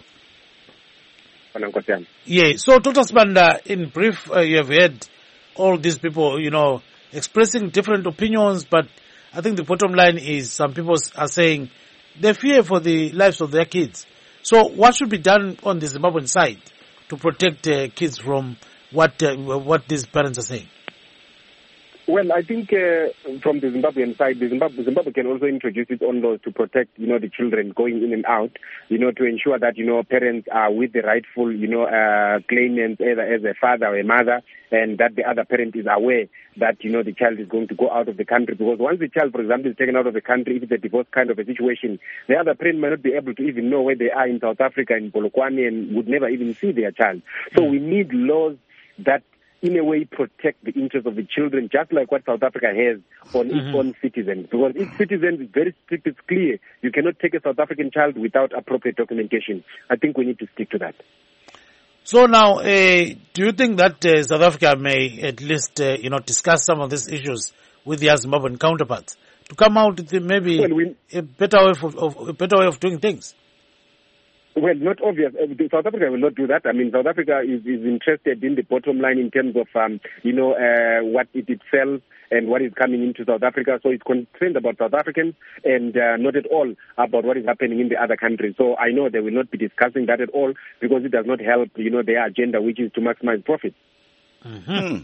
Yeah, so Doctor Sibanda, in brief, uh, you have heard all these people, you know, expressing different opinions, but I think the bottom line is some people are saying they fear for the lives of their kids. So what should be done on the Zimbabwean side to protect uh, kids from what uh, what these parents are saying? Well, I think uh, from the Zimbabwean side, the Zimbabwe, Zimbabwe can also introduce its own laws to protect, you know, the children going in and out, you know, to ensure that, you know, parents are with the rightful, you know, uh, claimants, either as a father or a mother, and that the other parent is aware that, you know, the child is going to go out of the country. Because once the child, for example, is taken out of the country, if it's a divorce kind of a situation, the other parent might not be able to even know where they are in South Africa, in Polokwane, and would never even see their child. So we need laws that in a way protect the interests of the children, just like what South Africa has on mm-hmm. its own citizens. Because its citizens is very strict, it's clear. You cannot take a South African child without appropriate documentation. I think we need to stick to that. So now, uh, do you think that uh, South Africa may at least, uh, you know, discuss some of these issues with their Zimbabwean counterparts to come out with maybe well, we, a better way of, of a better way of doing things? Well, not obvious. South Africa will not do that. I mean, South Africa is, is interested in the bottom line in terms of, um, you know, uh, what it sells and what is coming into South Africa. So it's concerned about South Africans and uh, not at all about what is happening in the other countries. So I know they will not be discussing that at all because it does not help, you know, their agenda, which is to maximize profit. Mm-hmm.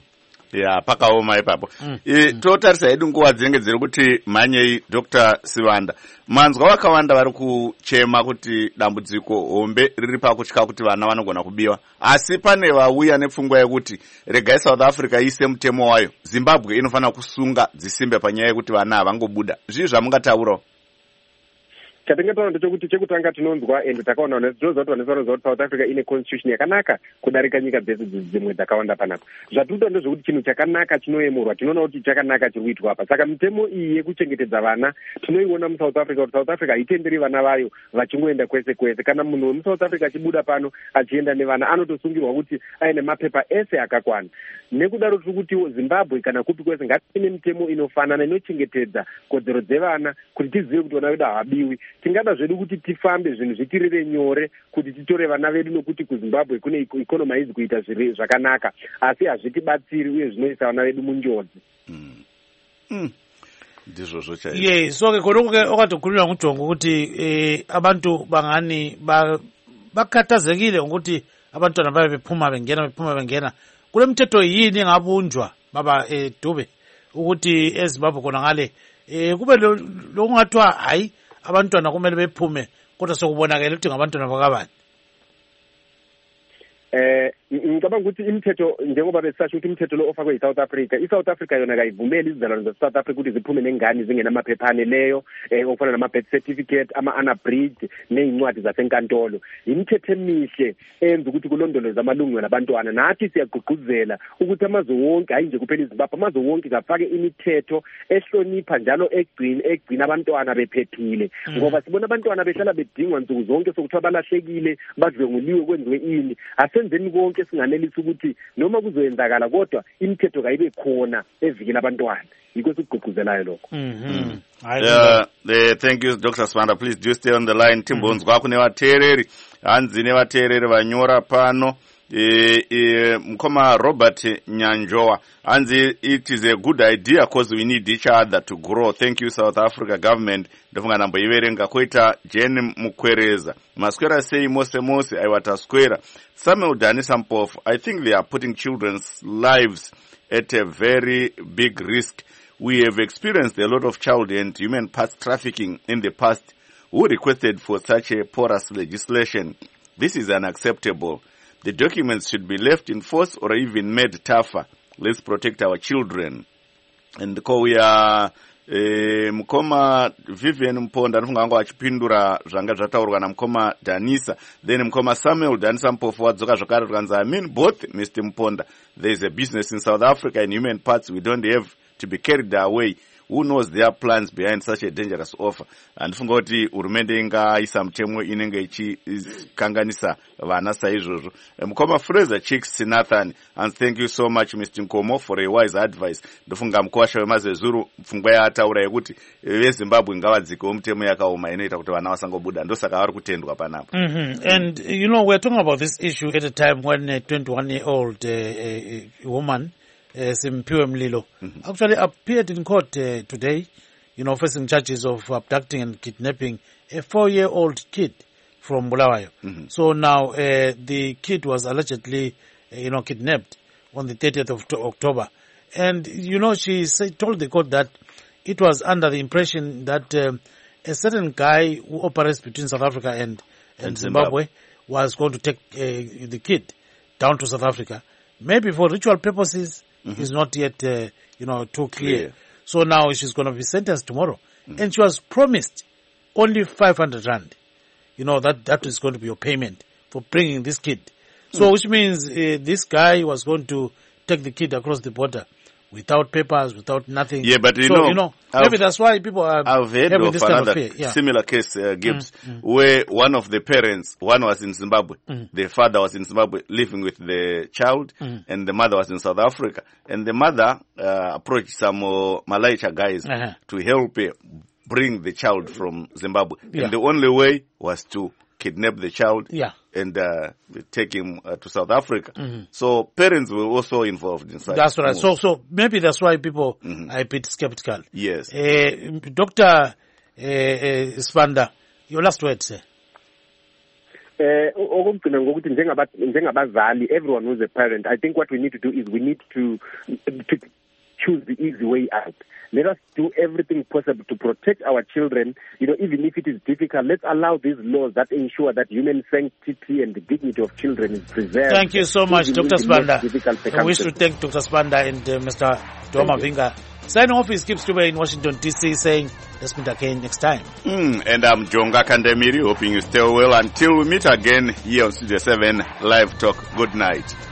ya pakaoma ipapo. Mm. E, totarisa hedu nguva dzinenge dziri kuti mhanyei Doctor Sivanda, manzwa vakawanda vari kuchema kuti dambudziko hombe riri pakutya kuti vana vanogona kubiwa, asi pane vauya nepfungwa yekuti regai South Africa ise mutemo wayo, Zimbabwe inofanira kusunga dzisimbe panyaya yekuti vana havangobuda. Zvii zvamungataurawo? chatingataura ndechekuti chekutanga tinonzwa ende takaona nezvinoza kuti vanosaroza kuti South Africa ine constitution yakanaka kudarika nyika dzese dzimwe dzakawanda panapa. Zvatinoita ndezvekuti chinhu chakanaka chinoyemurwa, tinoona kuti chakanaka chiri kuitwa apa. Saka mitemo iyi yekuchengetedza vana tinoiona muSouth Africa kuti South Africa haitenderi vana vayo vachingoenda kwese kwese. Kana munhu wemuSouth Africa achibuda pano achienda nevana anotosungirwa kuti aine mapepa ese akakwana. Nekudaro tiri kuti Zimbabwe kana kupi kwese ngative mitemo inofanana inochengetedza kodzero dzevana kuti tizive kuti vana vedu havabiwi. Tingada zvedu kuti tifambe zvinhu zvitirire nyore kuti titore vana vedu nokuti kuZimbabwe kune ikonomi haizi kuita zviri zvakanaka, asi hazvitibatsiri uye zvinoisa vana vedu munjodzi. Mm. Mm. Ndizvozvo chaizvo. Yes, so ke khona ke okatokhuluma nguJongo ukuthi eh abantu bangani bakhathazekile ukuthi abantwana babe bephuma bengena bephuma bengena. Kule mthetho yini engabunjwa baba eh Dube ukuthi eZimbabwe khona ngale eh kube lo kungathiwa hayi abantwana kumele bephume kodwa sokubonakala ukuthi ngabantwana bakabani? Eh ngicabanga ukuthi imithetho njengoba besasho ukuthi imithetho lo ofakwe yiSouth Africa, iSouth Africa yona kayivumeli izizalwane zaseSouth Africa ukuthi ziphume nengane zingenamaphephane leyo eh okufana nama-birth certificate, ama-unabridged nezincwadi zasenkantolo. Imithetho emihle enza ukuthi kulondoloze amalungelo abantwana. Nathi siyagqugquzela ukuthi amazwe wonke hayi nje kuphela iZimbabwe, amazwe wonke kafake imithetho ehlonipha njalo egcina egcina abantwana bephephile. Mm. Ngoba sibona abantwana behlala bedingwa nsuku zonke sokuthiwa balahlekile, badlwenguliwe, kwenziwe ini. Asenzeni konke singanelisa ukuthi noma kuzoyenzakala kodwa imithetho kayibe khona evikela abantwana. Yikho sikugqugquzelayo lokho. Mhm. Yeah, the thank you Doctor Sivanda, please do stay on the line. Timbonzwa kune vateereri, hanzi nevateereri vanyora pano. E, e, mkoma Robert Nyanjoa, hanzi it is a good idea because we need each other to grow. Thank you South Africa government. Ndofunga nambo iverenga kuita Jane Mukwereza. Maskwera say mose mose aiwata square. Samuel Dani Sampof, I think they are putting children's lives at a very big risk. We have experienced a lot of child and human parts trafficking in the past. Who requested for such a porous legislation? This is unacceptable. The documents should be left in force or even made tougher. Let's protect our children. And we are eh, mkoma Vivian Mponda nfunga ngo achipindura zvanga zvataurwa na mkoma Danisa, then mkoma Samuel Danisa Mpofu wadzoka zvakare tukanza. I mean both Mister Mponda, there is a business in South Africa and human parts we don't have to be carried away. Who knows their plans behind such a dangerous offer? And funga kuti urumende ingaisa mtemo inenge ichikanganisa vana saizvozvo. Mkoma Fraser Chicks Nathan, and thank you so much Mister Nkomo for a wise advice. Ndofunga mkwasha wemazezuru mfungwa yataura yekuti veZimbabwe ngavadzikewo mtemo yakaoma inoita kuti vana vasangobuda, ndosaka vari kutendwa panapa. Mhm. And you know, we're talking about this issue at a time when a twenty-one year old uh, uh, woman Uh, Simpiwe Mlilo mm-hmm. actually appeared in court uh, today, you know, facing charges of abducting and kidnapping a four-year-old kid from Bulawayo. Mm-hmm. So now uh, the kid was allegedly, uh, you know, kidnapped on the thirtieth of October. And, you know, she said, told the court that it was under the impression that um, a certain guy who operates between South Africa and, and, and Zimbabwe, Zimbabwe was going to take uh, the kid down to South Africa, maybe for ritual purposes. Mm-hmm. Is not yet, uh, you know, too clear. clear. So now she's going to be sentenced tomorrow. Mm-hmm. And she was promised only five hundred rand. You know, that, that is going to be your payment for bringing this kid. So mm-hmm. which means uh, this guy was going to take the kid across the border without papers, without nothing. Yeah, but you so, know, you know maybe that's why people are I've heard having of this kind another of fear. Yeah. similar case, uh, Gibbs, mm-hmm. where one of the parents, one was in Zimbabwe, mm-hmm. the father was in Zimbabwe living with the child, mm-hmm. and the mother was in South Africa. And the mother uh, approached some uh, Malaicha guys uh-huh. to help uh, bring the child from Zimbabwe. Yeah. And the only way was to kidnap the child yeah. and uh, take him uh, to South Africa. Mm-hmm. So parents were also involved in such. That's right. moves. So so maybe that's why people mm-hmm. are a bit skeptical. Yes. Uh, Doctor uh, uh, Sivanda, your last word, sir. eh okugcina ngokuthi njengabazali, everyone who's a parent, I think what we need to do is we need to to choose the easy way out. Let us do everything possible to protect our children, you know, even if it is difficult. Let's allow these laws that ensure that human sanctity and the dignity of children is preserved. Thank you so much, Doctor Sibanda. I wish to thank Doctor Sibanda and uh, Mister Dwama Vinga. Signing off is Kip Stube in Washington, D C, saying, let's meet again next time. Mm, and I'm Jonga Kandemiri, hoping you stay well until we meet again here on Studio seven Live Talk. Good night.